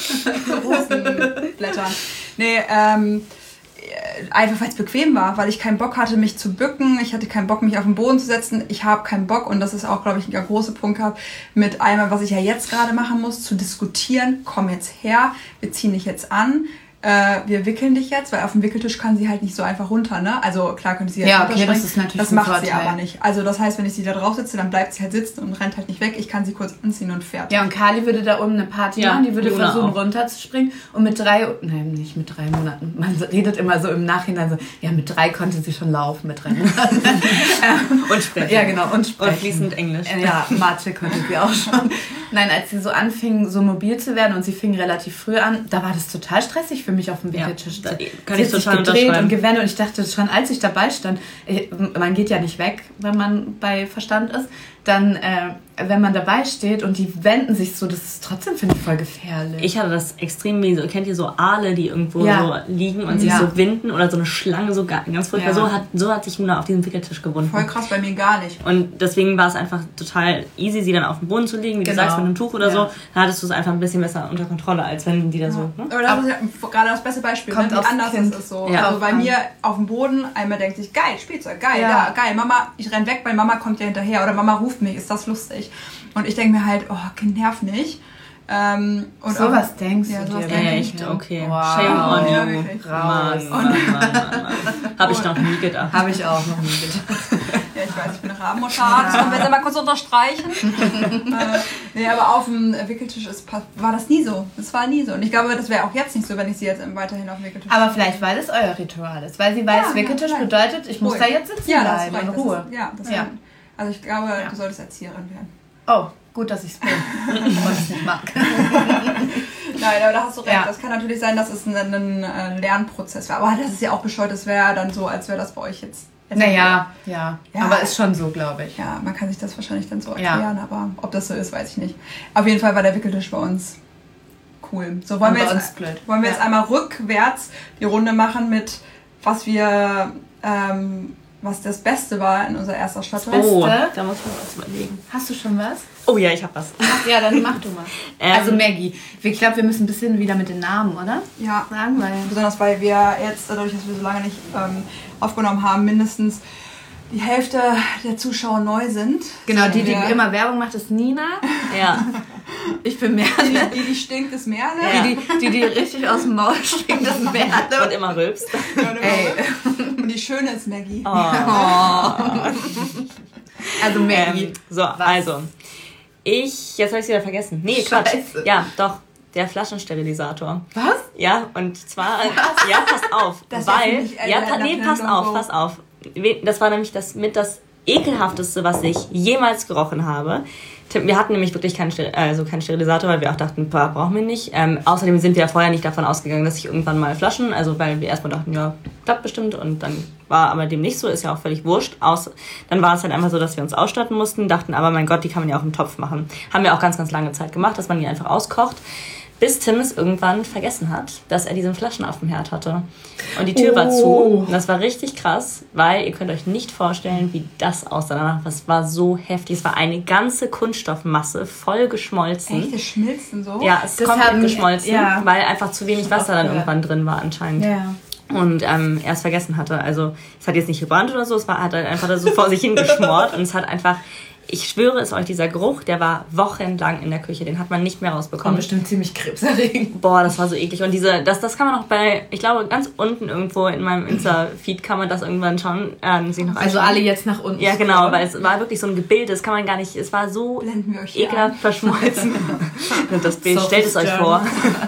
Rosenblättern. Nee, ähm, einfach weil es bequem war, weil ich keinen Bock hatte, mich zu bücken. Ich hatte keinen Bock, mich auf den Boden zu setzen. Ich habe keinen Bock, und das ist auch, glaube ich, ein großer Punkt gehabt, mit einmal, was ich ja jetzt gerade machen muss, zu diskutieren. Komm jetzt her, wir ziehen dich jetzt an. Äh, wir wickeln dich jetzt, weil auf dem Wickeltisch kann sie halt nicht so einfach runter, ne? Also klar könnte sie jetzt Ja, okay, runterspringen. das ist natürlich Das ein macht sie Vorteil. aber nicht. Also das heißt, wenn ich sie da drauf sitze, dann bleibt sie halt sitzen und rennt halt nicht weg. Ich kann sie kurz anziehen und fertig. Ja, und Kali würde da oben eine Party Ja, machen, die würde Luna versuchen auch. runterzuspringen und mit drei, nein, nicht mit drei Monaten, man redet immer so im Nachhinein so, ja, mit drei konnte sie schon laufen, mit drei Monaten. Und sprechen. Ja, genau, und sprechen. Und fließend Englisch. Äh, Ja, Mathe konnte sie auch schon. Nein, als sie so anfing, so mobil zu werden und sie fing relativ früh an, da war das total stressig für mich auf dem Ja, Wickeltisch. da Sie kann hat ich sich total gedreht und unterschreiben. gewendet und ich dachte schon, als ich dabei stand, äh, man geht ja nicht weg, wenn man bei Verstand ist, dann, äh, wenn man dabei steht und die wenden sich so, das ist trotzdem, finde ich, voll gefährlich. Ich hatte das extrem wie so, kennt ihr so Aale, die irgendwo Ja. so liegen und sich Ja. so winden oder so eine Schlange, so ga- ganz furchtbar. Ja. So hat, so hat sich Luna auf diesem Wickeltisch gewunden. Voll krass, bei mir gar nicht. Und deswegen war es einfach total easy, sie dann auf den Boden zu legen, wie Genau. du sagst, mit einem Tuch oder Ja. so. Dann hattest du es einfach ein bisschen besser unter Kontrolle, als wenn die da so... Ne? Aber das ist ja gerade das beste Beispiel, Kommt ne? Wie aufs anders Kind. ist es so. Ja. Also bei Auf- mir auf dem Boden, einmal denkt sich, geil, Spielzeug, geil, Ja. ja. geil, Mama, ich renn weg, weil Mama kommt ja hinterher oder Mama ruft mich, ist das lustig. fertig. Und ich denke mir halt, oh, Kind, nerv nicht. Ähm, und so was denkst ja, du sowas dir? denk Echt? ich. Okay. Wow. Shame on Ja, you. wirklich. Mann, Mann, Mann, Mann, Mann. Habe ich noch nie gedacht. Habe ich auch noch nie gedacht. Ja, ich weiß, ich bin eine Rabenmutter. Das können wir jetzt mal kurz unterstreichen. äh, nee, aber auf dem Wickeltisch ist, war das nie so. Das war nie so. Und ich glaube, das wäre auch jetzt nicht so, wenn ich sie jetzt weiterhin auf dem Wickeltisch Aber vielleicht, weil es euer Ritual ist. Weil sie weiß, Ja, Wickeltisch ja, bedeutet, ich muss Ruhig. da jetzt sitzen ja, das bleiben, ist in recht. Ruhe. Das ist, ja, das Ja. Ist, also ich glaube, Ja. du solltest Erzieherin werden. Oh, gut, dass ich es bin. Und es nicht mag. Nein, aber da hast du recht. Ja. Das kann natürlich sein, dass es ein, ein, ein Lernprozess war. Aber das ist ja auch bescheuert. Das wäre dann so, als wäre das bei euch jetzt. jetzt Naja, ja. Ja. Aber ist schon so, glaube ich. Ja, man kann sich das wahrscheinlich dann so Ja. erklären, aber ob das so ist, weiß ich nicht. Auf jeden Fall war der Wickeltisch bei uns cool. So, wollen Und wir bei jetzt, uns blöd. wollen wir Ja. jetzt einmal rückwärts die Runde machen mit, was wir, ähm, was das Beste war in unserer Erstausstattung. Oh, Beste? da muss ich mir was überlegen. Hast du schon was? Oh ja, ich habe was. Ach, ja, dann mach du mal. Ähm, also Maggie, ich glaube, wir müssen ein bisschen wieder mit den Namen, oder? Ja, Sagen, weil... besonders weil wir jetzt, dadurch, dass wir so lange nicht ähm, aufgenommen haben, mindestens die Hälfte der Zuschauer neu sind. Genau, die, die wir, immer Werbung macht, ist Nina. Ja. Ich bin Merle. Die, die stinkt, ist Merle. Ja. Die, die, die, die richtig aus dem Maul stinkt, ist Und Merle. immer rülpst. Ey. Und die Schöne ist Maggie. Oh. Also Maggie. Ähm, so, also. Ich, jetzt habe ich es wieder vergessen. Nee, Quatsch. Scheiße. Ja, doch. Der Flaschensterilisator. Was? Ja, und zwar, ja, passt auf, Das ist ja weil, für mich, äh, ja, der- pa nee, der passt No-Go. auf, pass auf. We- Das war nämlich das mit das ekelhafteste, was ich jemals gerochen habe. Tim, wir hatten nämlich wirklich keinen, Ster- also keinen Sterilisator, weil wir auch dachten, boah, brauchen wir nicht. Ähm, außerdem sind wir ja vorher nicht davon ausgegangen, dass ich irgendwann mal Flaschen, also weil wir erstmal dachten, ja, klappt bestimmt, und dann war aber dem nicht so, ist ja auch völlig wurscht. Aus, dann war es halt einfach so, dass wir uns ausstatten mussten, dachten, aber mein Gott, die kann man ja auch im Topf machen. Haben wir auch ganz, ganz lange Zeit gemacht, dass man die einfach auskocht. Bis Tim es irgendwann vergessen hat, dass er diese Flaschen auf dem Herd hatte. Und die Tür war zu. Und das war richtig krass, weil ihr könnt euch nicht vorstellen, wie das aussah danach. Das war so heftig. Es war eine ganze Kunststoffmasse, voll geschmolzen. Echt, das schmilzt und so? Ja, es ist Das komplett haben- geschmolzen, ja. weil einfach zu wenig Wasser dann gehört. irgendwann drin war anscheinend. Ja. Und ähm, er es vergessen hatte. Also es hat jetzt nicht gebrannt oder so, es war, hat halt einfach da so vor sich hingeschmort. Und es hat einfach... Ich schwöre es euch, dieser Geruch, der war wochenlang in der Küche. Den hat man nicht mehr Kommt rausbekommen. bestimmt ziemlich krebserregend. Boah, das war so eklig. Und diese, das, das kann man auch bei, ich glaube, ganz unten irgendwo in meinem Insta-Feed kann man das irgendwann schauen. Äh, sich noch Also anschauen. alle jetzt nach unten. Ja, genau, scrollen. weil es war wirklich so ein Gebilde, das kann man gar nicht, es war so Blenden wir euch hier ekelhaft verschmolzen. Und das Bild, So stellt es euch gern. vor.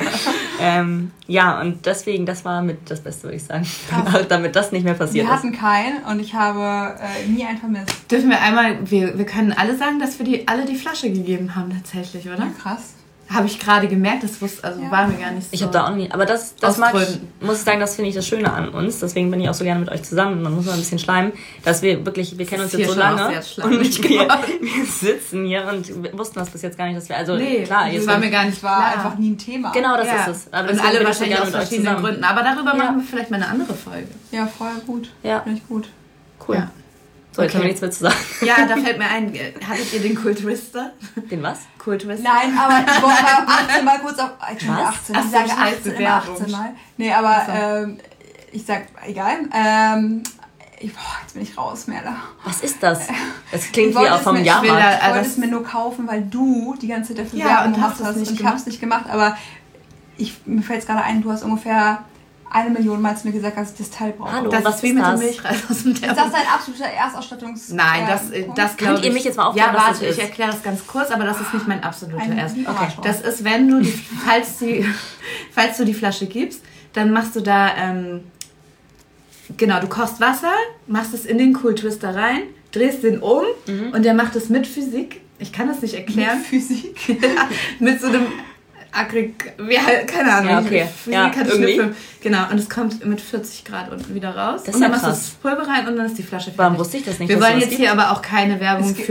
ähm, ja, und deswegen, das war mit das Beste, würde ich sagen. Damit das nicht mehr passiert Wir ist. hatten keinen und ich habe äh, nie einen vermisst. Dürfen wir einmal, wir, wir können alle sagen, dass wir die alle die Flasche gegeben haben tatsächlich, oder? Ja, krass. Habe ich gerade gemerkt, das wusste, also Ja. war mir gar nicht so. Ich habe da auch nie, aber das, das Aus mag ich, Gründen. muss ich sagen, das finde ich das Schöne an uns. Deswegen bin ich auch so gerne mit euch zusammen. Man muss mal ein bisschen schleimen, dass wir wirklich, wir kennen uns ist jetzt so hier schon auch lange sehr schleimig und wir, geworden. wir sitzen hier und wir wussten das bis jetzt gar nicht, dass wir, also Nee, klar, das jetzt war sind- mir gar nicht Das war klar. einfach nie ein Thema. genau, das ja. ist es. Aber Und deswegen alle bin ich so wahrscheinlich gerne aus mit euch verschiedenen zusammen. Gründen. Aber darüber Ja. machen wir vielleicht mal eine andere Folge. Ja, voll gut. Ja. Finde ich gut. Cool. Ja. So, jetzt Okay. haben wir nichts mehr zu sagen. Ja, da fällt mir ein, hattet ihr den Kultwister? Den was? Kultwister? Nein, aber ich wollte mal achtzehn Mal kurz auf. Ich bin Was? achtzehn. Ach Ich so, sage scheiße, achtzehn, immer Werbung. achtzehn Mal. Nee, aber Ach so. ähm, ich sag, egal. Ähm, ich, boah, jetzt bin ich raus, Merle. Was ist das? Das klingt Ich wie wollte auch es vom mir- Jahrmarkt. will da- Ich wollte Also es mir nur kaufen, weil du die ganze Zeit dafür Ja, Werbung und gemacht hast es hast. nicht Und ich gemacht. habe es nicht gemacht, aber ich, mir fällt es gerade ein, du hast ungefähr eine Million Mal zu mir gesagt, dass ich das Teil brauche. Hallo. Das Was ist wie ist mit das? dem Milchreis aus dem Ist Termin. das dein absoluter Erstausstattungs... Nein, äh, das, Punkt? das glaube Könnt ihr ich- mich jetzt mal aufklären, Ja, was warte, das ist? ich erkläre das ganz kurz, aber das ist nicht mein absoluter Ein Erst. Vibrator. Das ist, wenn du, die, falls, die, falls du die Flasche gibst, dann machst du da, ähm, genau, du kochst Wasser, machst es in den Kultwister rein, drehst den um und der macht es mit Physik. Ich kann das nicht erklären. Mit Physik. mit so einem Agrig... Ja, keine Ahnung. Ja, okay. Physik Ja, kann ich irgendwie. nicht filmen. Genau, und es kommt mit vierzig Grad unten wieder raus. Das ist und dann ja machst du krass. das Pulver rein und dann ist die Flasche fertig. Warum wusste ich das nicht? Wir dass wollen sowas jetzt gibt? hier aber auch keine Werbung Es gibt- für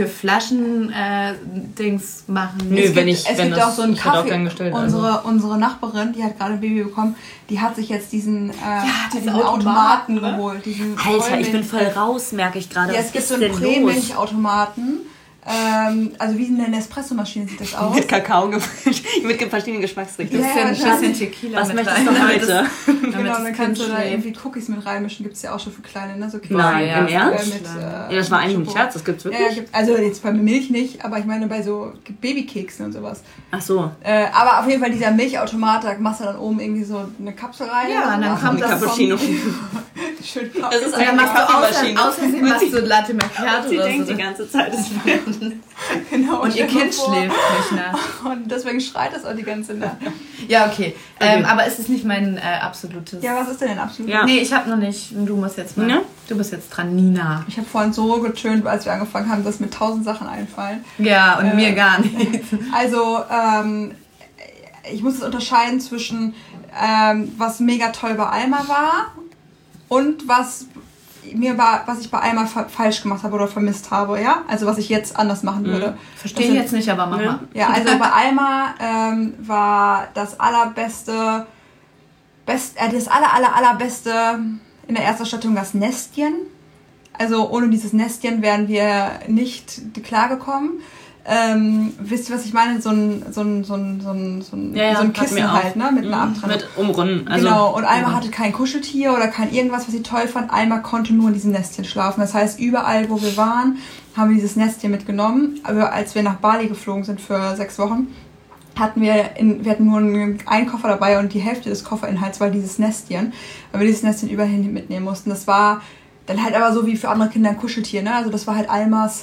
Flaschen-Dings machen. Nö, Es wenn gibt, ich- es wenn gibt das- auch so einen ich hätte auch Kaffee. gern gestellt, also. unsere, unsere Nachbarin, die hat gerade ein Baby bekommen, die hat sich jetzt diesen, äh, diese diesen Automaten Automaten, ne? geholt. Diesen Alter, ich bin Vollmilch- voll raus, merke ich gerade. Ja, Was es gibt ist so einen denn los? Prämilchautomaten. Ähm, also wie eine Nespresso-Maschine sieht das aus. Mit Kakao gemischt, mit verschiedenen Geschmacksrichtungen. Ja, Bisschen, ja, bisschen Tequila Was mit möchtest rein, du damit heute? es- Genau, das dann Kind kannst du da schläft. irgendwie Cookies mit reinmischen. Gibt es ja auch schon für Kleine, ne? So Nein, ja, im Ernst? Mit, äh, Ja, das war eigentlich ein Schoko. Scherz, das gibt's Ja, wirklich? ja, gibt, also jetzt bei Milch nicht, aber ich meine bei so Babykeksen und sowas. Ach so. Äh, aber auf jeden Fall dieser Milchautomat, da machst du dann oben irgendwie so eine Kapsel rein. Ja, oder und dann sowas. kommt das Cappuccino. Cappuccino. Schön Das ist Und dann eine machst du außer, Kaffeemaschine. außerdem machst du Latte Macchiato Sie oder denkt so. die ganze Zeit, es wäre... Genau, Und ihr stell dir Kind vor. schläft nicht, ne? Und deswegen schreit es auch die ganze Nacht. Ja, okay. Ähm, aber es ist nicht mein äh, absolutes... Ja, was ist denn denn absolut? Ja. Nee, ich habe noch nicht. Du musst jetzt mal. Ne? Du bist jetzt dran, Nina. Ich habe vorhin so getönt, als wir angefangen haben, dass mir tausend Sachen einfallen. Ja, und Äh, mir gar nicht. Also, ähm, ich muss es unterscheiden zwischen, ähm, was mega toll bei Alma war und was mir war, was ich bei Alma fa- falsch gemacht habe oder vermisst habe, ja? Also was ich jetzt anders machen würde. Verstehe Das ich jetzt nicht, aber mach Ja. mal. Ja, also bei Alma ähm, war das allerbeste, best, äh, das aller, aller, allerbeste in der Erstausstattung das Nestchen. Also ohne dieses Nestchen wären wir nicht klargekommen. Ähm, wisst ihr, was ich meine? So ein, so ein, so ein, so ein, so ein, Ja, ja, so ein hatten wir Kissen auch. halt, ne? Mit einer Mhm, Abtrennung. Mit Umrunden. Also, Genau, und Alma ja. hatte kein Kuscheltier oder kein irgendwas, was sie toll fand. Alma konnte nur in diesem Nestchen schlafen. Das heißt, überall, wo wir waren, haben wir dieses Nestchen mitgenommen. Aber als wir nach Bali geflogen sind für sechs Wochen, hatten wir, in, wir hatten nur einen, einen Koffer dabei und die Hälfte des Kofferinhalts war dieses Nestchen, weil wir dieses Nestchen überall hin mitnehmen mussten. Das war dann halt aber so wie für andere Kinder ein Kuscheltier, ne? Also das war halt Almas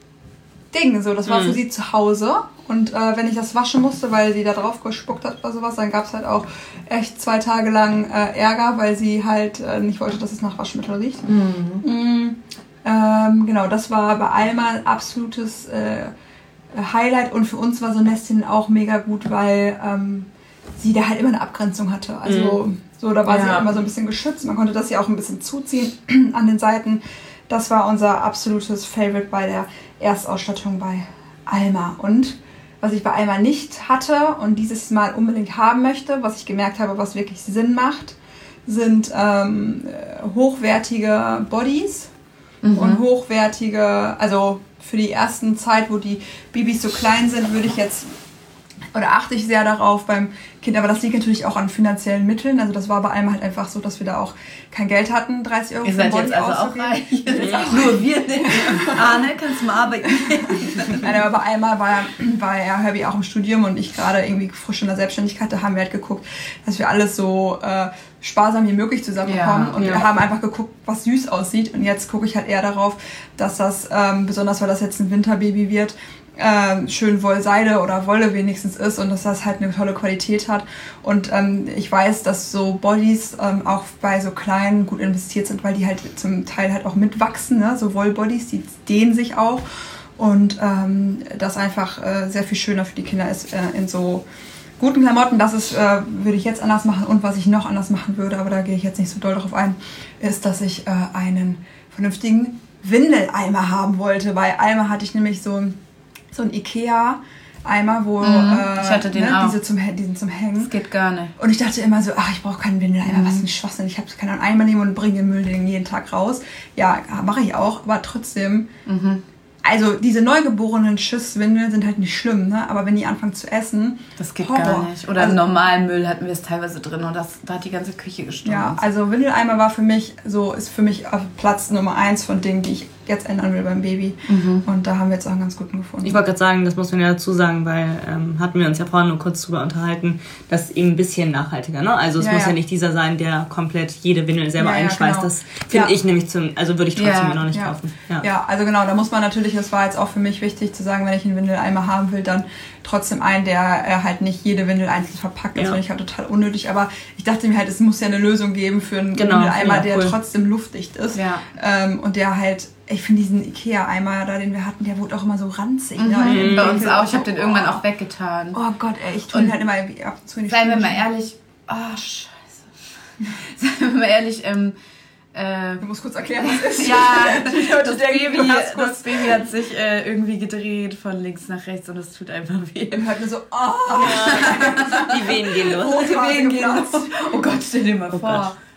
Ding, so, das war Mhm. für sie zu Hause. Und äh, wenn ich das waschen musste, weil sie da drauf gespuckt hat oder sowas, dann gab es halt auch echt zwei Tage lang äh, Ärger, weil sie halt äh, nicht wollte, dass es nach Waschmittel riecht. Mhm. Mm, ähm, genau, das war bei Alma ein absolutes äh, Highlight und für uns war so ein Nestchen auch mega gut, weil ähm, sie da halt immer eine Abgrenzung hatte. Also so, da war Ja. sie immer so ein bisschen geschützt. Man konnte das ja auch ein bisschen zuziehen an den Seiten. Das war unser absolutes Favorite bei der Erstausstattung bei Alma. Und was ich bei Alma nicht hatte und dieses Mal unbedingt haben möchte, was ich gemerkt habe, was wirklich Sinn macht, sind ähm, hochwertige Bodies Mhm. und hochwertige, also für die ersten Zeit, wo die Babys so klein sind, würde ich jetzt, oder achte ich sehr darauf beim Kind, aber das liegt natürlich auch an finanziellen Mitteln. Also das war bei allem halt einfach so, dass wir da auch kein Geld hatten, dreißig Euro Ihr für ein seid Body jetzt also auch auszugeben. reich. Nur wir nicht. Arne, kannst du mal arbeiten? Nein, aber bei einmal war, war ja Herbie auch im Studium und ich gerade irgendwie frisch in der Selbstständigkeit, da haben wir halt geguckt, dass wir alles so äh, sparsam wie möglich zusammenbekommen. Ja, und ja. wir haben einfach geguckt, was süß aussieht. Und jetzt gucke ich halt eher darauf, dass das, ähm, besonders weil das jetzt ein Winterbaby wird, ähm, schön Wollseide oder Wolle wenigstens ist und dass das halt eine tolle Qualität hat. Und ähm, ich weiß, dass so Bodies ähm, auch bei so kleinen gut investiert sind, weil die halt zum Teil halt auch mitwachsen, ne? So Wollbodies, die dehnen sich auch. Und ähm, das einfach äh, sehr viel schöner für die Kinder ist äh, in so guten Klamotten. Das ist, äh, würde ich jetzt anders machen. Und was ich noch anders machen würde, aber da gehe ich jetzt nicht so doll drauf ein, ist, dass ich äh, einen vernünftigen Windeleimer haben wollte. Bei Eimer hatte ich nämlich so, so einen Ikea-Eimer, wo Mhm, äh, ich hatte den ne, auch. diese zum, diesen zum Hängen. Das geht gar nicht. Und ich dachte immer so, ach, ich brauche keinen Windeleimer, Mhm. was für ein Schwachsinn. Ich habe keinen Eimer nehmen und bringe den Müll den jeden Tag raus. Ja, mache ich auch, aber trotzdem. Mhm. Also diese neugeborenen Schisswindeln sind halt nicht schlimm, ne? Aber wenn die anfangen zu essen, Das geht Horror. gar nicht. Oder Also- im normalen Müll hatten wir es teilweise drin und das, da hat die ganze Küche gestunken. ja, also Windeleimer war für mich so, ist für mich auf Platz Nummer eins von Dingen, die ich jetzt ändern will beim Baby. Mhm. Und da haben wir jetzt auch einen ganz guten gefunden. Ich wollte gerade sagen, das muss man ja dazu sagen, weil ähm, hatten wir uns ja vorhin nur kurz drüber unterhalten, das ist eben ein bisschen nachhaltiger, ne? Also es Ja, muss ja. ja nicht dieser sein, der komplett jede Windel selber Ja, ja, einschweißt. genau. Das finde Ja. ich nämlich zum, also würde ich trotzdem Ja, mir noch nicht ja. kaufen. Ja. Ja, also genau, da muss man natürlich, das war jetzt auch für mich wichtig zu sagen, wenn ich einen Windeleimer haben will, dann trotzdem einen, der äh, halt nicht jede Windel einzeln verpackt. Das Ja. finde ich halt total unnötig. Aber ich dachte mir halt, es muss ja eine Lösung geben für einen Genau, Windeleimer, ja, der cool. trotzdem luftdicht ist. Ja. Ähm, und der halt, ich finde diesen Ikea-Eimer da, den wir hatten, der wurde auch immer so ranzig. Ne? Mhm. Bei uns Winkel. auch. Ich habe den irgendwann auch weggetan. Oh Gott, ey, ich tue ihn Und halt immer irgendwie ab und zu in die Seien wir Spüle. mal ehrlich. Oh, scheiße. Seien wir mal ehrlich, ähm, äh, Du musst kurz erklären, was ist. ja, Die Leute das denken, Baby, du hast kurz- das Baby hat sich äh, irgendwie gedreht von links nach rechts und es tut einfach weh. Man hört nur so, oh, Die Wehen gehen los. rote Wehen gehen los. Oh Gott, stell dir mal Oh vor.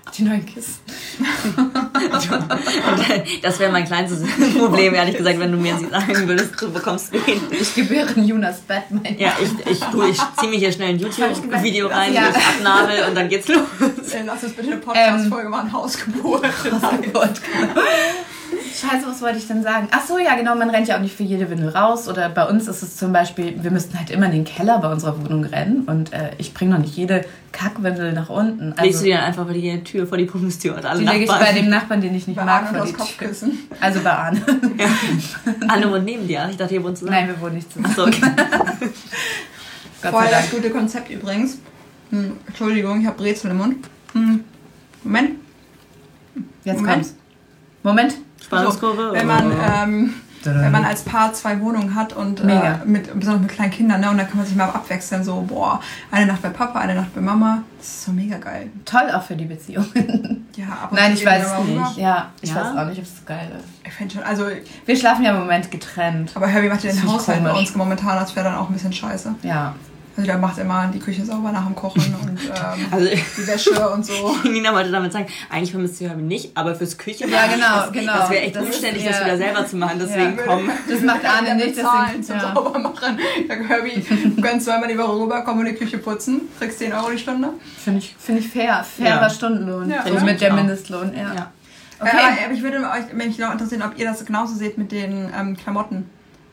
Die neuen Kissen. Das wäre mein kleinstes Problem, ehrlich gesagt, wenn du mir sagen würdest, du bekommst wen. Ich gebäre in Jonas Bett, mein Ja, ich, ich, du, ich ziehe mir hier schnell ein YouTube-Video rein, ja. Ich abnabel und dann geht's los. Lass uns bitte eine Podcast-Folge ähm, machen, Hausgeburt. Hausgeburt. Scheiße, was wollte ich denn sagen? Ach so, ja genau, man rennt ja auch nicht für jede Windel raus. Oder bei uns ist es zum Beispiel, wir müssten halt immer in den Keller bei unserer Wohnung rennen. Und äh, ich bringe noch nicht jede Kackwindel nach unten. Also, legst du die dann einfach vor die Tür, vor die Pumpstür und alle die Nachbarn? Die lege ich bei dem Nachbarn, den ich nicht bei mag, Arne vor die Kopfkissen. Tür. Also bei Arne. Ja. Arne wohnt neben dir. Ich dachte, ihr wohnt zusammen. Nein, wir wohnen nicht zusammen. Ach so, okay. Gott Voll das gute Konzept übrigens. Hm, Entschuldigung, ich habe Brezel im Mund. Hm. Moment. Jetzt Moment. kommt's. Moment. Spannungskurve. So, wenn man ähm, wenn man als Paar zwei Wohnungen hat und äh, mit, besonders mit kleinen Kindern, ne, und dann kann man sich mal abwechseln, so, boah, eine Nacht bei Papa, eine Nacht bei Mama. Das ist so mega geil. Toll auch für die Beziehung. Ja, aber Nein, ich weiß es nicht. Ja, ich ja? weiß auch nicht, ob es so geil ist. Ich finde schon, also... Wir schlafen ja im Moment getrennt. Aber Herbie macht ja den Haushalt bei komisch. uns momentan, das wäre dann auch ein bisschen scheiße. Ja. Also der macht immer die Küche sauber nach dem Kochen und ähm, also, die Wäsche und so. Nina wollte damit sagen, eigentlich vermisst du Herbie nicht, aber fürs Küche ja, genau, das, genau. das wäre echt das umständlich, ist, das ja. wieder selber zu machen, deswegen ja. komm. Das macht Arne nicht, deswegen zum ja. sauber machen. Ich sag, Herbie, du kannst zweimal die Woche rüberkommen und die Küche putzen, kriegst zehn Euro die Stunde. Finde ich, find ich fair, fairer ja. Stundenlohn, ja, also mit der Mindestlohn, ja. ja. Okay. Äh, aber ich würde euch, mich noch interessieren, ob ihr das genauso seht mit den ähm, Klamotten.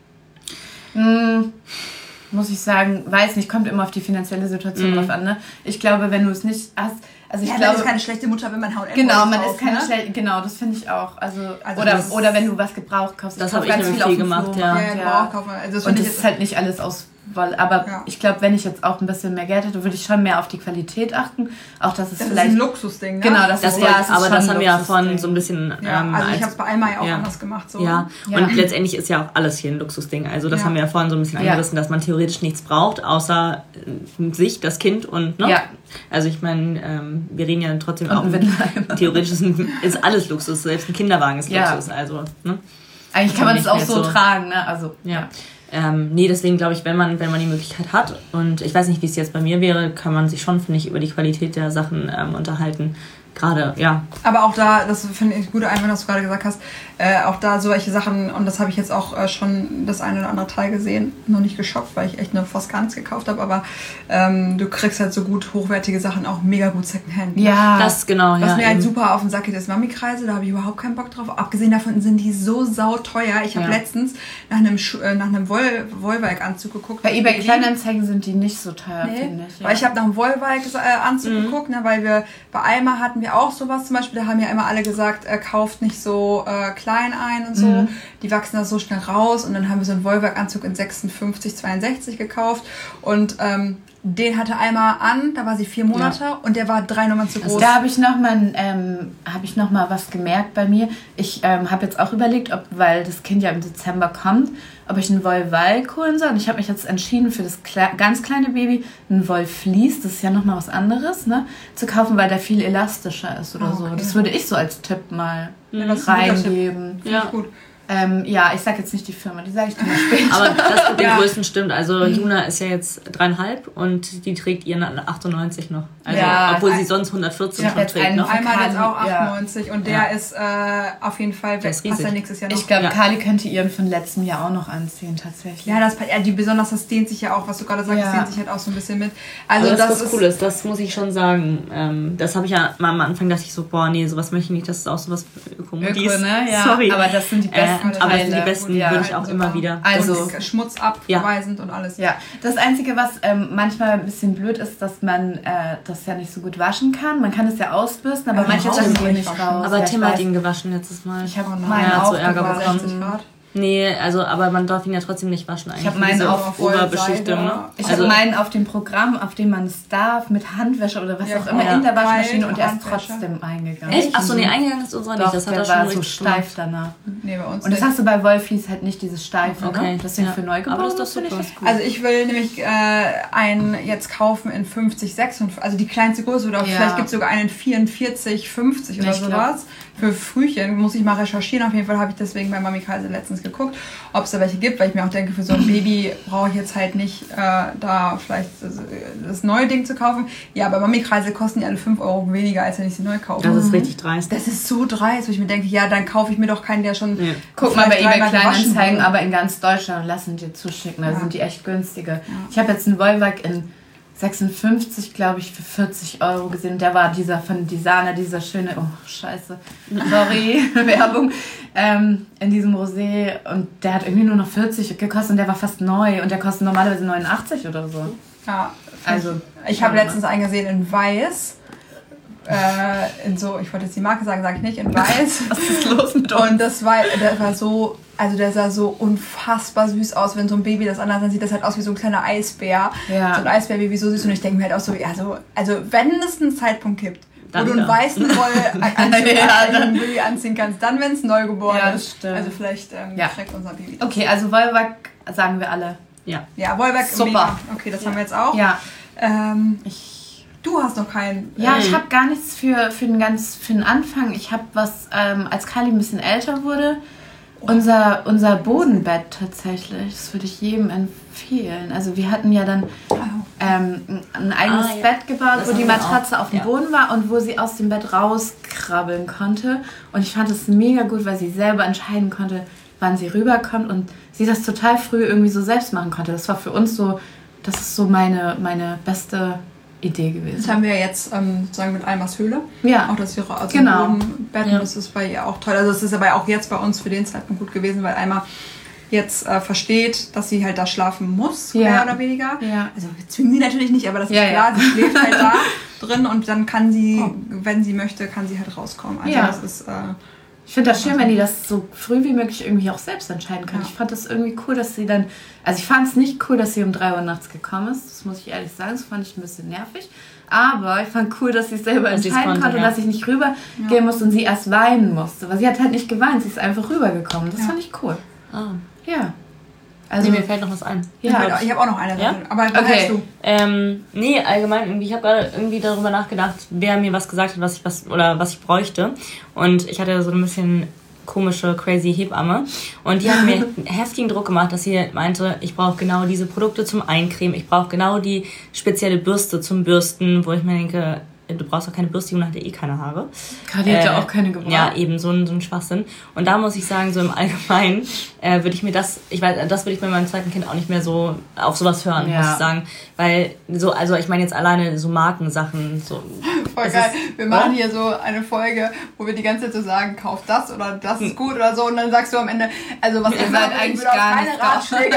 Hm. Muss ich sagen, weiß nicht, kommt immer auf die finanzielle Situation mhm. drauf an. Ne? Ich glaube, wenn du es nicht hast, also ich ja, glaube, man ist keine schlechte Mutter, wenn man H und M genau, man kauft, ist keine ne? schlechte, genau, das finde ich auch. Also, also oder oder wenn du was gebraucht kaufst, das ich habe ich nämlich viel gemacht, ja. Ja, ja. Kaufen. Also das und das ist halt nicht alles aus Wolle, aber ja. ich glaube, wenn ich jetzt auch ein bisschen mehr Geld hätte, würde ich schon mehr auf die Qualität achten, auch dass es das vielleicht ist ein Luxusding, ne? Genau, das, das ist ja, ja, das ist aber das haben wir ja von Luxusding. so ein bisschen ja, ähm, also ich als, habe es bei Alma ja auch ja. anders gemacht, so. Ja. Ja. Und letztendlich ist ja auch alles hier ein Luxusding. Also das ja. haben wir ja vorhin so ein bisschen angerissen, ja. dass man theoretisch nichts braucht, außer äh, sich, das Kind und ne? Ja. Also ich meine, ähm, wir reden ja trotzdem und auch, theoretisch ist, ein, ist alles Luxus, selbst ein Kinderwagen ist ja. Luxus. Also, ne? Eigentlich kann man es auch so, so tragen, ne? Also, ja. ja. Ähm, nee, deswegen glaube ich, wenn man, wenn man die Möglichkeit hat, und ich weiß nicht, wie es jetzt bei mir wäre, kann man sich schon, finde ich, über die Qualität der Sachen ähm, unterhalten. Gerade, ja. Aber auch da, das finde ich gut, einfach, was du gerade gesagt hast, äh, auch da solche Sachen, und das habe ich jetzt auch äh, schon das eine oder andere Teil gesehen, noch nicht geschockt, weil ich echt nur fast gar nichts gekauft habe, aber ähm, du kriegst halt so gut hochwertige Sachen auch mega gut Secondhand. Ne? Ja, das genau, Was ja. mir eben. halt super auf den Sack geht, ist Mami-Kreise, da habe ich überhaupt keinen Bock drauf. Abgesehen davon sind die so sauteuer. Ich habe ja. letztens nach einem, Schu- äh, nach einem Woll- Wollwerk-Anzug geguckt. Bei eBay Kleinanzeigen sind die nicht so teuer, Nee, finde ich. Ja. weil ich habe nach einem Wollwerk-Anzug Mhm. geguckt, ne, weil wir bei Alma hatten wir auch sowas zum Beispiel, da haben ja immer alle gesagt, äh, kauft nicht so äh, klein ein und so, Mhm. die wachsen da so schnell raus, und dann haben wir so einen Wollwerk-Anzug in sechsundfünfzig, zweiundsechzig gekauft, und ähm, den hatte Alma an, da war sie vier Monate ja. und der war drei Nummern zu groß. Da habe ich noch mal, ähm, habe ich noch mal was gemerkt bei mir. Ich ähm, habe jetzt auch überlegt, ob, weil das Kind ja im Dezember kommt, ob ich einen Wollwalk holen soll. Und ich habe mich jetzt entschieden, für das kle- ganz kleine Baby einen Wollflies, das ist ja noch mal was anderes, ne, zu kaufen, weil der viel elastischer ist oder Okay. so. Das würde ich so als Tipp mal Ja, das ist ein guter Tipp. reingeben. Finde ich gut. Ähm, ja, ich sag jetzt nicht die Firma, die sage ich dir mal später. Aber das mit den Ja. Größen stimmt. Also Juna ist ja jetzt dreieinhalb und die trägt ihren achtundneunzig noch. Also Ja, obwohl ein- sie sonst hundertvierzehn ich hab schon jetzt trägt. einen Ne? Einmal hat jetzt auch Ja. achtundneunzig und der Ja. ist äh, auf jeden Fall Der weg. ist Passt ja riesig. nächstes Jahr noch. Ich glaube, Ja. Kali könnte ihren von letztem Jahr auch noch anziehen, tatsächlich. Ja, das, ja, die besonders, das dehnt sich ja auch, was du gerade sagst, Ja. das dehnt sich halt auch so ein bisschen mit. Also Also das, das ist was ist Cooles, das muss ich schon sagen. Ähm, das habe ich ja mal am Anfang dachte ich so, boah, nee, sowas möchte ich nicht, das ist auch sowas für Ökomodis. Öko, ne? Ja. Sorry. Aber das sind die besten äh, aber das sind die Teile. besten, Ja, würde ich auch also immer super. wieder. Also- und schmutzabweisend und alles. Ja, das Einzige, was ähm, manchmal ein bisschen blöd ist, dass man äh, das ja nicht so gut waschen kann. Man kann es ja ausbürsten, aber Ja, manche raus Sachen kann gehen ich nicht waschen. raus. Aber ja, Tim ich hat weiß. ihn gewaschen letztes Mal. Ich habe Oh nein. meinen Ja, hat so Ärger aufbewahrt. bekommen. sechzig Grad. Nee, also aber man darf ihn ja trotzdem nicht waschen eigentlich. hab meinen Diese auch voll Oberbeschichtung, Seide. ne? Ich Also, habe meinen auf dem Programm, auf dem man es darf, mit Handwäsche oder was Ja, auch immer ja. in der Waschmaschine, Kalt, und er ist Handwäsche. trotzdem eingegangen. echt? Achso, nee, eingegangen ist unserer Doch, nicht. Das hat der er schon war so richtig steif gemacht. danach. Nee, bei uns Und das nicht. hast du bei Wollflies halt nicht dieses Steife, Okay, ne? Deswegen ja. für Neugeborene Aber das ist doch finde ich super. das gut. Also ich will nämlich äh, einen jetzt kaufen in fünfzig, sechsundfünfzig, also die kleinste Größe, oder Ja. vielleicht gibt es sogar einen vierundvierzig, fünfzig oder Ich glaub, sowas. für Frühchen. Muss ich mal recherchieren. Auf jeden Fall habe ich deswegen bei Mami Kreise letztens geguckt, ob es da welche gibt, weil ich mir auch denke, für so ein Baby brauche ich jetzt halt nicht äh, da vielleicht das, das neue Ding zu kaufen. Ja, bei Mami Kreise kosten die alle fünf Euro weniger, als wenn ich sie neu kaufe. Das ist richtig dreist. Das ist so dreist, wo ich mir denke, ja, dann kaufe ich mir doch keinen, der schon... Ja. Guck mal bei eBay Kleinanzeigen, wurde. aber in ganz Deutschland und lassen dir zuschicken. Da Ja. sind die echt günstige. Ja. Ich habe jetzt einen Volvac in sechsundfünfzig, glaube ich, für vierzig Euro gesehen. Der war dieser von Disana, dieser schöne, oh scheiße, sorry, Werbung, ähm, in diesem Rosé. Und der hat irgendwie nur noch vierzig gekostet und der war fast neu. Und der kostet normalerweise neunundachtzig oder so. Ja, also ich habe letztens einen gesehen in weiß. Äh, in so, ich wollte jetzt die Marke sagen, sage ich nicht, in weiß. Was ist los mit uns? Und das war, der war so, also der sah so unfassbar süß aus, wenn so ein Baby das anders, dann sieht das halt aus wie so ein kleiner Eisbär. Ja. So ein Eisbärbaby so süß und ich denke mir halt auch so, ja, so, also wenn es einen Zeitpunkt gibt, Dann wo du einen ja. weißen Rollanzug Ja, dann- Baby anziehen kannst, dann wenn es neugeboren Ja, das ist. stimmt. Also vielleicht ähm, Ja. trägt unser Baby das. Okay, also Volvac sagen wir alle. Ja. Ja, Wolberg, Super. mega. Okay, das haben wir jetzt auch. Ja. Ähm, Ich du hast noch keinen. Ja, Mhm. ich habe gar nichts für, für, den ganz, für den Anfang. Ich habe was, ähm, als Kylie ein bisschen älter wurde, unser, unser Bodenbett tatsächlich, das würde ich jedem empfehlen. Also wir hatten ja dann ähm, ein eigenes Ah, ja. Bett gebaut, Das wo haben die wir Matratze auch. auf dem Ja. Boden war und wo sie aus dem Bett rauskrabbeln konnte. Und ich fand es mega gut, weil sie selber entscheiden konnte, wann sie rüberkommt und sie das total früh irgendwie so selbst machen konnte. Das war für uns so, das ist so meine, meine beste Idee Das gewesen. haben wir jetzt ähm, sozusagen mit Almas Höhle. Ja. Auch das ihre also Genau. Bodenbett. Ja. Das ist bei ihr auch toll. Also das ist aber auch jetzt bei uns für den Zeitpunkt gut gewesen, weil Alma jetzt äh, versteht, dass sie halt da schlafen muss, Ja. mehr oder weniger. Ja. Also wir zwingen sie natürlich nicht, aber das ist Ja, klar, ja. sie schläft halt da drin und dann kann sie, Oh. wenn sie möchte, kann sie halt rauskommen. Also Ja. das ist äh, Ich finde das schön, wenn die das so früh wie möglich irgendwie auch selbst entscheiden können. Ja. Ich fand das irgendwie cool, dass sie dann... Also ich fand es nicht cool, dass sie um drei Uhr nachts gekommen ist. Das muss ich ehrlich sagen. Das fand ich ein bisschen nervig. Aber ich fand cool, dass sie es selber Dass sie es entscheiden konnte, konnte ja. und dass ich nicht rübergehen musste und sie erst weinen musste. Weil sie hat halt nicht geweint. Sie ist einfach rübergekommen. Das Ja. fand ich cool. Ah. Ja. Also... Nee, mir fällt noch was ein. Ja. ich habe auch noch eine Sache. Ja? Aber was Okay. hast du? Ähm, nee, allgemein, irgendwie, ich habe gerade irgendwie darüber nachgedacht, wer mir was gesagt hat, was ich was oder was ich bräuchte. Und ich hatte so ein bisschen komische, crazy Hebamme. Und die hat mir heftigen Druck gemacht, dass sie meinte, ich brauche genau diese Produkte zum Eincremen, ich brauche genau die spezielle Bürste zum Bürsten, wo ich mir denke, du brauchst auch keine Bürste, Juna hat ja eh keine Haare. Kadi hat ja auch keine gebraucht. Ja, eben, so ein, so ein Schwachsinn. Und da muss ich sagen, so im Allgemeinen äh, würde ich mir das, ich weiß, das würde ich bei meinem zweiten Kind auch nicht mehr so auf sowas hören, Ja. muss ich sagen. Weil so, also ich meine jetzt alleine so Markensachen, so. Voll es geil. ist- Wir machen oder? hier so eine Folge, wo wir die ganze Zeit so sagen, kauf das oder das ist gut oder so. Und dann sagst du am Ende, also was Ihr ich seid sage, ich eigentlich würde auch gar keine nicht drauf. Ratschläge.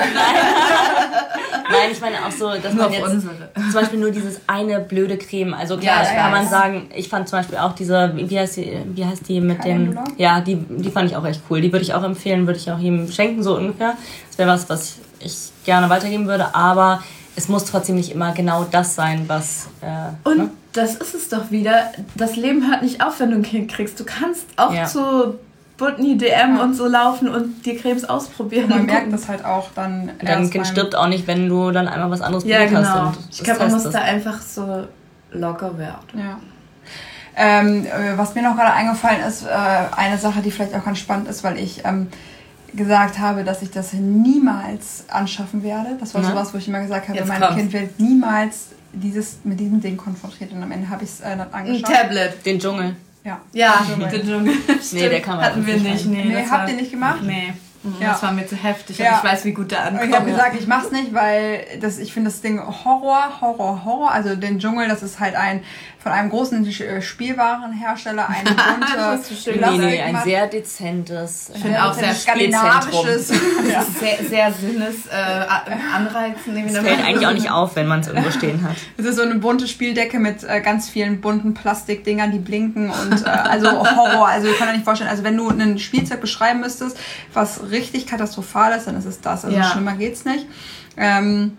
Nein, ich meine auch so, dass Nur man auf jetzt unsere. zum Beispiel nur dieses eine blöde Creme. Also klar, Ja, das ich kann man weiß. sagen, ich fand zum Beispiel auch diese, wie heißt die, wie heißt die mit dem, Calendula? ja, die, die fand ich auch echt cool. Die würde ich auch empfehlen, würde ich auch jedem schenken, so ungefähr. Das wäre was, was ich gerne weitergeben würde, aber es muss trotzdem nicht immer genau das sein, was, äh, Und ne? das ist es doch wieder. Das Leben hört nicht auf, wenn du ein Kind kriegst. Du kannst auch Ja. zu Butni, D M Ja. und so laufen und die Cremes ausprobieren. Man und merkt gucken. das halt auch dann Dein erst Kind beim- stirbt auch nicht, wenn du dann einmal was anderes Ja, probiert hast. genau. Und Ich das glaube, man muss testest. da einfach so locker werden. Ja. Ähm, äh, was mir noch gerade eingefallen ist, äh, eine Sache, die vielleicht auch ganz spannend ist, weil ich ähm, gesagt habe, dass ich das niemals anschaffen werde. Das war Na? sowas, wo ich immer gesagt habe, Jetzt mein kommt's. Kind wird niemals dieses, mit diesem Ding konfrontiert. Und am Ende habe ich es äh, dann Ein angeschaut. Tablet. Den Dschungel. Ja. Ja, Dschungel. den Dschungel. Nee, der kann man Hatten wir nicht nicht. rein. Nee, Nee, das habt war, ihr nicht gemacht? Nee. Ja. Das war mir zu heftig. Ja. Und ich weiß, wie gut der Und ankommt. ich habe gesagt, ich mach's nicht, weil das, ich finde das Ding Horror, Horror, Horror. Also den Dschungel, das ist halt ein von einem großen äh, Spielwarenhersteller, eine bunte Das ist so schön. Nee, nee, ein Plastikmatte. sehr dezentes. Ich finde auch sehr skandinavisches. Ja. Sehr, sehr sinnes äh, anreizen. Das fällt eigentlich auch nicht auf, wenn man es irgendwo stehen hat. Es ist so eine bunte Spieldecke mit äh, ganz vielen bunten Plastikdingern, die blinken und äh, also Horror. Also ich kann mir nicht vorstellen, also wenn du ein Spielzeug beschreiben müsstest, was richtig katastrophal ist, dann ist es das. Also Ja. schlimmer geht's nicht. Ähm,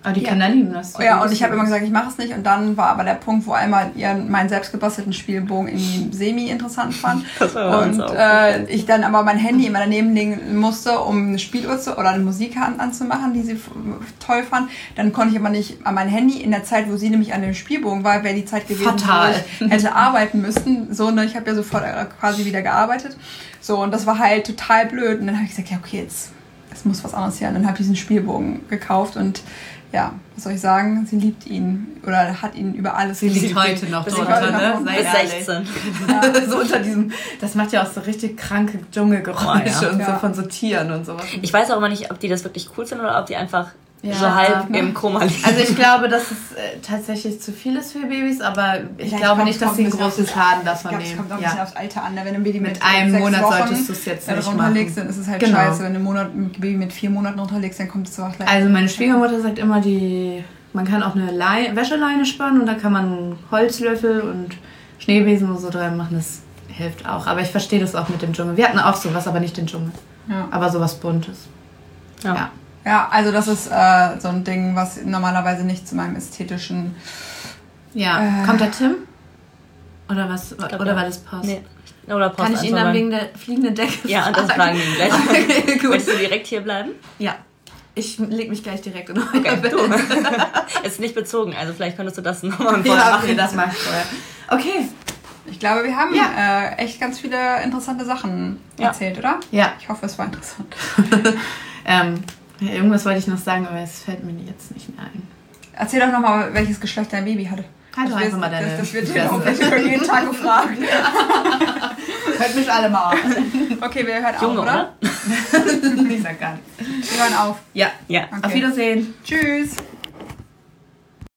Aber die Ja. Kinder lieben das. Ja, und ich habe immer gesagt, ich mache es nicht. Und dann war aber der Punkt, wo einmal ihr meinen selbstgebastelten Spielbogen irgendwie semi-interessant fand. Das war Und uns auch. äh, ich dann aber mein Handy immer daneben legen musste, um eine Spieluhr zu, oder eine Musik an, anzumachen, die sie f- toll fand. Dann konnte ich aber nicht an mein Handy in der Zeit, wo sie nämlich an dem Spielbogen war, wäre die Zeit gewesen, Fatal. wo ich hätte arbeiten müssen. So, ne, ich habe ja sofort äh, quasi wieder gearbeitet. So, und das war halt total blöd. Und dann habe ich gesagt, ja, okay, jetzt es muss was anderes her. Und dann habe ich diesen Spielbogen gekauft und ja, was soll ich sagen? Sie liebt ihn oder hat ihn über alles Sie liegt geliebt. heute noch Bis drunter, heute ne? noch. Sei Bis ehrlich. sechzehn. so unter diesem, das macht ja auch so richtig kranke Dschungelgeräusche Oh, ja. und Ja. so von so Tieren und sowas. Ich weiß auch immer nicht, ob die das wirklich cool finden oder ob die einfach Ja. so halb im Koma liegen. Also ich glaube, dass es äh, tatsächlich zu viel ist für Babys, aber ich Ja, glaube glaub, nicht, es dass kommt sie einen ein bisschen großen aufs- Schaden Ich davon glaube, es nehmen. kommt auch ein bisschen Ja. aufs Alter an. Ne? Wenn ein Baby mit, Mit einem sechs Monat Wochen solltest du es jetzt nicht runterlegst, machen. dann ist es halt Genau. scheiße. Wenn du ein Monat, ein Baby mit vier Monaten runterlegst, dann kommt es auch gleich. Also meine Schwiegermutter sagt immer, die man kann auch eine Lei- Wäscheleine spannen und da kann man Holzlöffel und Schneebesen und so dran machen. Das hilft auch. Aber ich verstehe das auch mit dem Dschungel. Wir hatten auch sowas, aber nicht den Dschungel. Ja. Aber sowas Buntes. Ja. Ja. Ja, also das ist äh, so ein Ding, was normalerweise nicht zu meinem ästhetischen... Ja. Äh. Kommt der Tim? Oder was? glaub, Oder ja. war das Post? Nee. Oder Post Kann ich ihn einfach dann mal- wegen der fliegenden Decke Ja, das fragen wir ihn gleich. Okay, gut. Möchtest du direkt hier bleiben? Ja. Ich leg mich gleich direkt in Okay, euer Bett. du. Ist nicht bezogen, also vielleicht könntest du das nochmal Ja, machen. okay, das mach ich vorher. Okay. Ich glaube, wir haben Ja. äh, echt ganz viele interessante Sachen Ja. erzählt, oder? Ja. Ich hoffe, es war interessant. ähm, ja, irgendwas wollte ich noch sagen, aber es fällt mir jetzt nicht mehr ein. Erzähl doch nochmal, welches Geschlecht dein Baby hatte. Halt doch Das einfach wird- mal deine Das, das wird Fresse. dir das wird jeden Tag gefragt. Hört mich alle mal auf. Okay, wir hören Junge, auf, oder? oder? Ich sag gar nichts. Wir hören auf. Ja. Ja. Auf Wiedersehen. Tschüss.